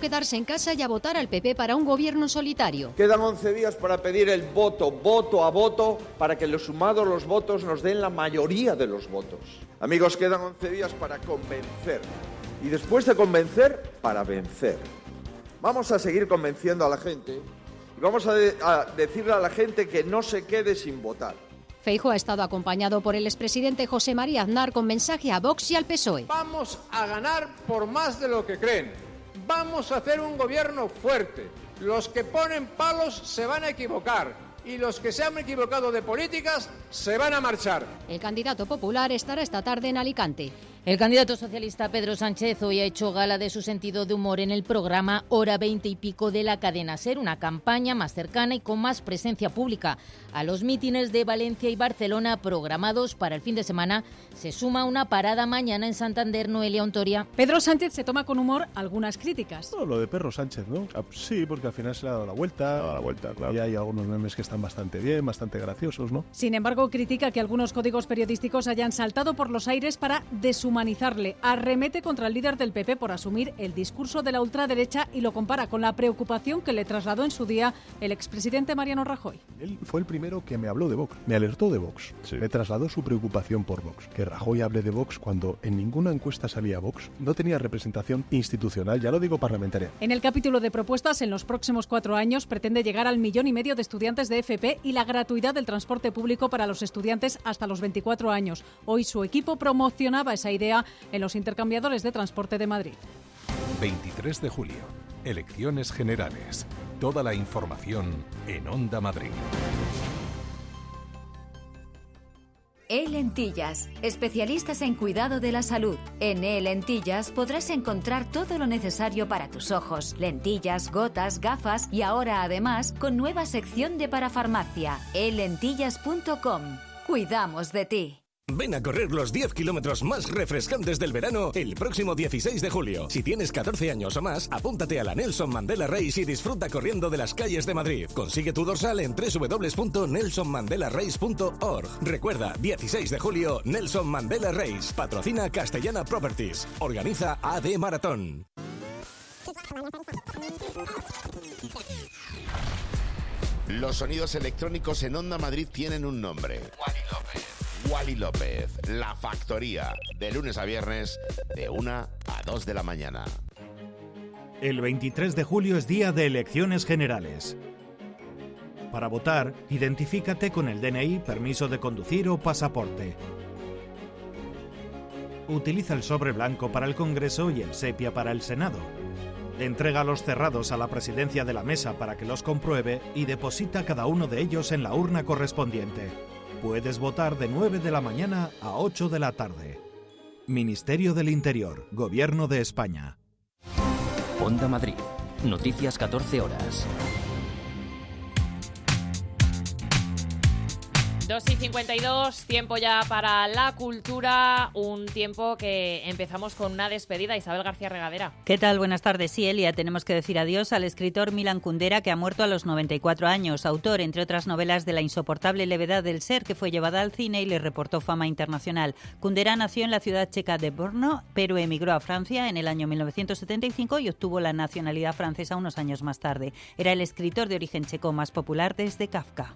quedarse en casa y a votar al PP para un gobierno solitario. Quedan 11 días para pedir el voto a voto, para que los sumados los votos nos den la mayoría de los votos. Amigos, quedan 11 días para convencer. Y después de convencer, para vencer. Vamos a seguir convenciendo a la gente y vamos a decirle a la gente que no se quede sin votar. Feijóo ha estado acompañado por el expresidente José María Aznar con mensaje a Vox y al PSOE. Vamos a ganar por más de lo que creen. Vamos a hacer un gobierno fuerte. Los que ponen palos se van a equivocar y los que se han equivocado de políticas se van a marchar. El candidato popular estará esta tarde en Alicante. El candidato socialista Pedro Sánchez hoy ha hecho gala de su sentido de humor en el programa Hora 20 y pico de la cadena SER, una campaña más cercana y con más presencia pública. A los mítines de Valencia y Barcelona programados para el fin de semana se suma una parada mañana en Santander. Noelia Ontoria. Pedro Sánchez se toma con humor algunas críticas. No, lo de Perro Sánchez, ¿no? Sí, porque al final se le ha dado la vuelta, claro. Y hay algunos memes que están bastante bien, bastante graciosos, ¿no? Sin embargo, critica que algunos códigos periodísticos hayan saltado por los aires para deshumanizarle. Arremete contra el líder del PP por asumir el discurso de la ultraderecha y lo compara con la preocupación que le trasladó en su día el expresidente Mariano Rajoy. Él fue el primero que me habló de Vox, me alertó de Vox, sí. Me trasladó su preocupación por Vox. Que Rajoy hable de Vox cuando en ninguna encuesta salía Vox, no tenía representación institucional, ya lo digo parlamentaria. En el capítulo de propuestas, en los próximos 4 años pretende llegar al 1,5 millones de estudiantes de FP y la gratuidad del transporte público para los estudiantes hasta los 24 años. Hoy su equipo promocionaba esa idea en los intercambiadores de transporte de Madrid. 23 de julio, elecciones generales. Toda la información en Onda Madrid. E-Lentillas, especialistas en cuidado de la salud. En E-Lentillas podrás encontrar todo lo necesario para tus ojos. Lentillas, gotas, gafas y ahora además con nueva sección de parafarmacia. elentillas.com. Cuidamos de ti. Ven a correr los 10 kilómetros más refrescantes del verano el próximo 16 de julio. Si tienes 14 años o más, apúntate a la Nelson Mandela Race y disfruta corriendo de las calles de Madrid. Consigue tu dorsal en www.nelsonmandelarace.org. Recuerda, 16 de julio, Nelson Mandela Race. Patrocina Castellana Properties. Organiza AD Maratón. Los sonidos electrónicos en Onda Madrid tienen un nombre. Wally López, La Factoría, de lunes a viernes, de 1 a 2 de la mañana. El 23 de julio es día de elecciones generales. Para votar, identifícate con el DNI, permiso de conducir o pasaporte. Utiliza el sobre blanco para el Congreso y el sepia para el Senado. Entrega los cerrados a la presidencia de la mesa para que los compruebe y deposita cada uno de ellos en la urna correspondiente. Puedes votar de 9 de la mañana a 8 de la tarde. Ministerio del Interior, Gobierno de España. Onda Madrid. Noticias 14 horas. 2:52, tiempo ya para la cultura, un tiempo que empezamos con una despedida. Isabel García Regadera. ¿Qué tal? Buenas tardes. Sí, Elia, tenemos que decir adiós al escritor Milan Kundera, que ha muerto a los 94 años, autor, entre otras novelas, de La insoportable levedad del ser, que fue llevada al cine y le reportó fama internacional. Kundera nació en la ciudad checa de Brno, pero emigró a Francia en el año 1975 y obtuvo la nacionalidad francesa unos años más tarde. Era el escritor de origen checo más popular desde Kafka.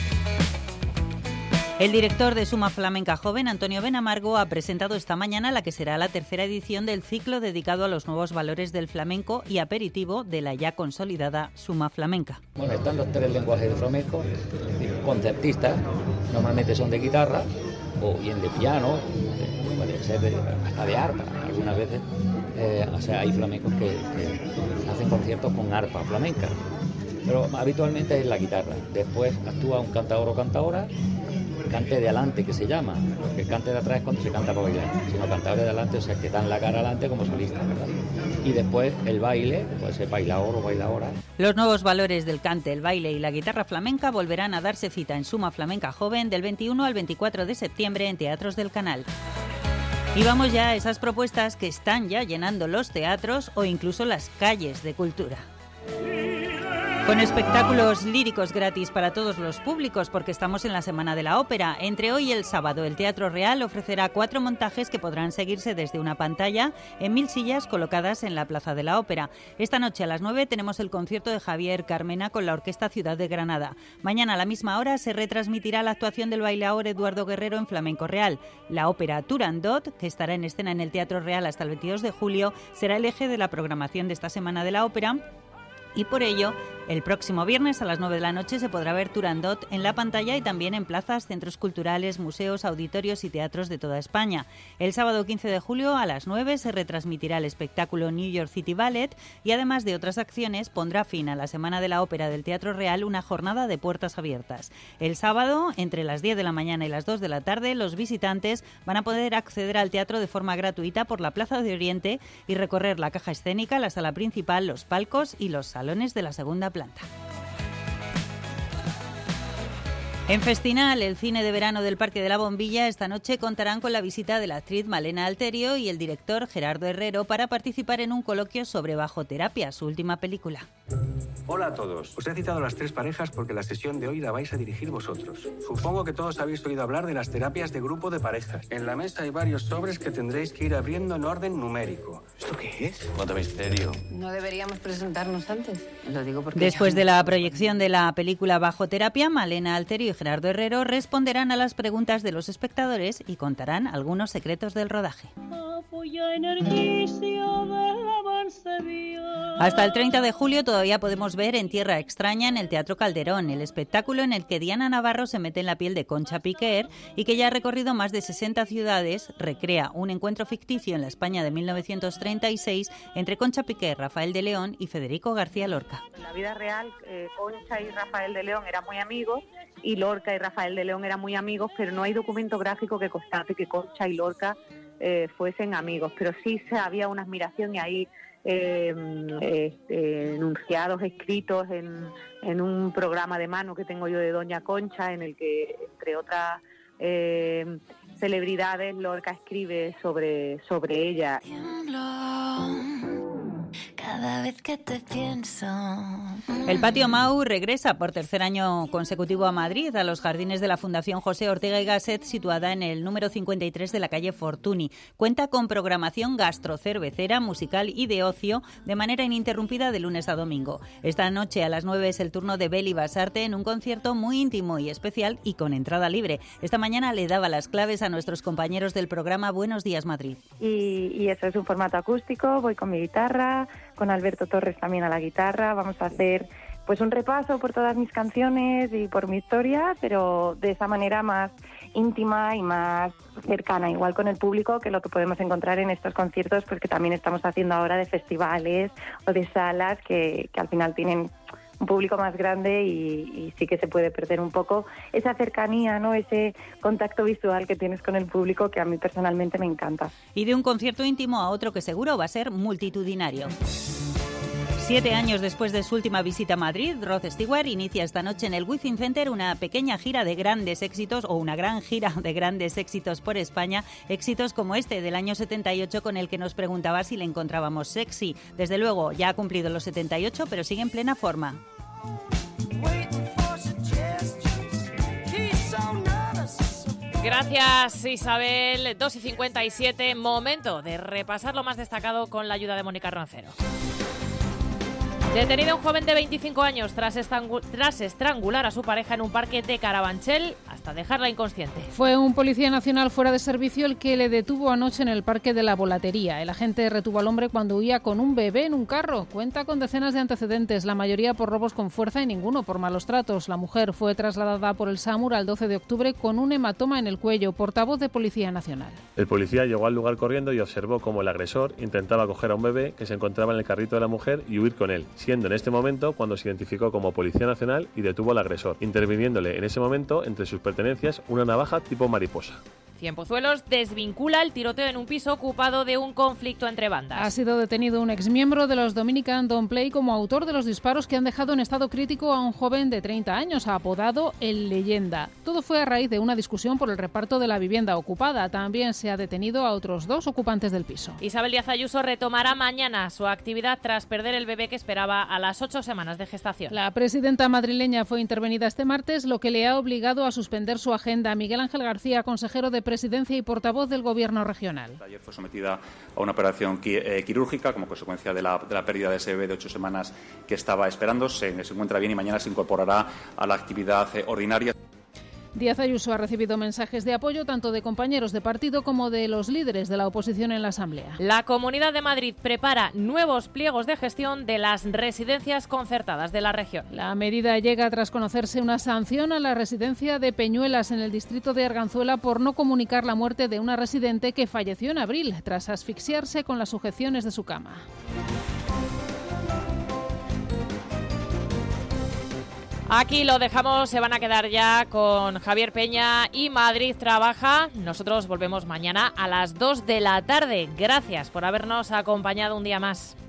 El director de Suma Flamenca Joven, Antonio Benamargo, ha presentado esta mañana la que será la tercera edición del ciclo dedicado a los nuevos valores del flamenco y aperitivo de la ya consolidada Suma Flamenca. Bueno, están los 3 lenguajes de flamenco, es decir, concertistas, normalmente son de guitarra o bien de piano, puede ser hasta de arpa, algunas veces. O sea, hay flamencos que hacen conciertos con arpa flamenca, pero habitualmente es la guitarra. Después actúa un cantador o cantadora, cante de adelante, que se llama, porque el cante de atrás es cuando se canta para bailar, sino cantadores de adelante, o sea, que dan la cara adelante como solistas, ¿verdad? Y después el baile, puede ser bailador o bailadora. Los nuevos valores del cante, el baile y la guitarra flamenca volverán a darse cita en Suma Flamenca Joven del 21 al 24 de septiembre en teatros del canal. Y vamos ya a esas propuestas que están ya llenando los teatros o incluso las calles de cultura. Con espectáculos líricos gratis para todos los públicos, porque estamos en la Semana de la Ópera. Entre hoy y el sábado, el Teatro Real ofrecerá 4 montajes que podrán seguirse desde una pantalla en 1000 sillas colocadas en la Plaza de la Ópera. Esta noche a las 9 tenemos el concierto de Javier Carmena con la Orquesta Ciudad de Granada. Mañana a la misma hora se retransmitirá la actuación del bailaor Eduardo Guerrero en Flamenco Real. La ópera Turandot, que estará en escena en el Teatro Real hasta el 22 de julio, será el eje de la programación de esta Semana de la Ópera. Y por ello, el próximo viernes a las 9 de la noche se podrá ver Turandot en la pantalla y también en plazas, centros culturales, museos, auditorios y teatros de toda España. El sábado 15 de julio a las 9 se retransmitirá el espectáculo New York City Ballet y además de otras acciones pondrá fin a la Semana de la Ópera del Teatro Real una jornada de puertas abiertas. El sábado, entre las 10 de la mañana y las 2 de la tarde, los visitantes van a poder acceder al teatro de forma gratuita por la Plaza de Oriente y recorrer la caja escénica, la sala principal, los palcos y los salones de la segunda planta. En Festinal, el cine de verano del Parque de la Bombilla, esta noche contarán con la visita de la actriz Malena Alterio y el director Gerardo Herrero para participar en un coloquio sobre bajoterapia, su última película. Hola a todos. Os he citado a las 3 parejas porque la sesión de hoy la vais a dirigir vosotros. Supongo que todos habéis oído hablar de las terapias de grupo de parejas. En la mesa hay varios sobres que tendréis que ir abriendo en orden numérico. ¿Esto qué es? ¿Cuánto misterio? No deberíamos presentarnos antes. Lo digo porque... Después de la proyección de la película Bajoterapia, Malena Alterio y Gerardo Herrero responderán a las preguntas de los espectadores y contarán algunos secretos del rodaje. Hasta el 30 de julio todavía podemos ver En Tierra Extraña en el Teatro Calderón, el espectáculo en el que Diana Navarro se mete en la piel de Concha Piquer y que ya ha recorrido más de 60 ciudades, recrea un encuentro ficticio en la España de 1936 entre Concha Piquer, Rafael de León y Federico García Lorca. En la vida real, Concha y Rafael de León eran muy amigos y Lorca y Rafael de León eran muy amigos, pero no hay documento gráfico que constate que Concha y Lorca fuesen amigos, pero sí había una admiración y ahí enunciados escritos en un programa de mano que tengo yo de Doña Concha, en el que, entre otras celebridades, Lorca escribe sobre ella. Cada vez que te pienso. El Patio Mau regresa por tercer año consecutivo a Madrid, a los jardines de la Fundación José Ortega y Gasset, situada en el número 53 de la calle Fortuny. Cuenta con programación gastrocervecera, musical y de ocio de manera ininterrumpida de lunes a domingo. Esta noche a las 9 es el turno de Beli Basarte en un concierto muy íntimo y especial y con entrada libre. Esta mañana le daba las claves a nuestros compañeros del programa Buenos Días Madrid. Y eso es un formato acústico, voy con mi guitarra, con Alberto Torres también a la guitarra, vamos a hacer pues un repaso por todas mis canciones y por mi historia, pero de esa manera más íntima y más cercana, igual con el público que lo que podemos encontrar en estos conciertos, pues que también estamos haciendo ahora de festivales o de salas que al final tienen un público más grande y sí que se puede perder un poco esa cercanía, ¿no? Ese contacto visual que tienes con el público que a mí personalmente me encanta. Y de un concierto íntimo a otro que seguro va a ser multitudinario. 7 años después de su última visita a Madrid, Rod Stewart inicia esta noche en el Within Center una pequeña gira de grandes éxitos o una gran gira de grandes éxitos por España, éxitos como este del año 78 con el que nos preguntaba si le encontrábamos sexy. Desde luego, ya ha cumplido los 78, pero sigue en plena forma. Gracias, Isabel. 2:57, momento de repasar lo más destacado con la ayuda de Mónica Roncero. Detenido un joven de 25 años tras estrangular a su pareja en un parque de Carabanchel hasta dejarla inconsciente. Fue un policía nacional fuera de servicio el que le detuvo anoche en el parque de la Volatería. El agente retuvo al hombre cuando huía con un bebé en un carro. Cuenta con decenas de antecedentes, la mayoría por robos con fuerza y ninguno por malos tratos. La mujer fue trasladada por el SAMUR al 12 de octubre con un hematoma en el cuello. Portavoz de Policía Nacional. El policía llegó al lugar corriendo y observó cómo el agresor intentaba coger a un bebé que se encontraba en el carrito de la mujer y huir con él, siendo en este momento cuando se identificó como Policía Nacional y detuvo al agresor, interviniéndole en ese momento entre sus pertenencias una navaja tipo mariposa. Cienpozuelos desvincula el tiroteo en un piso ocupado de un conflicto entre bandas. Ha sido detenido un exmiembro de los Dominican Don't Play como autor de los disparos que han dejado en estado crítico a un joven de 30 años, apodado El Leyenda. Todo fue a raíz de una discusión por el reparto de la vivienda ocupada. También se ha detenido a otros 2 ocupantes del piso. Isabel Díaz Ayuso retomará mañana su actividad tras perder el bebé que esperaba a las 8 semanas de gestación. La presidenta madrileña fue intervenida este martes, lo que le ha obligado a suspender su agenda. Miguel Ángel García, consejero de Presidencia y portavoz del Gobierno regional. Ayer fue sometida a una operación quirúrgica como consecuencia de la pérdida de ese bebé de 8 semanas que estaba esperando. Se encuentra bien y mañana se incorporará a la actividad ordinaria. Díaz Ayuso ha recibido mensajes de apoyo tanto de compañeros de partido como de los líderes de la oposición en la Asamblea. La Comunidad de Madrid prepara nuevos pliegos de gestión de las residencias concertadas de la región. La medida llega tras conocerse una sanción a la residencia de Peñuelas en el distrito de Arganzuela por no comunicar la muerte de una residente que falleció en abril tras asfixiarse con las sujeciones de su cama. Aquí lo dejamos, se van a quedar ya con Javier Peña y Madrid Trabaja. Nosotros volvemos mañana a las 2 de la tarde. Gracias por habernos acompañado un día más.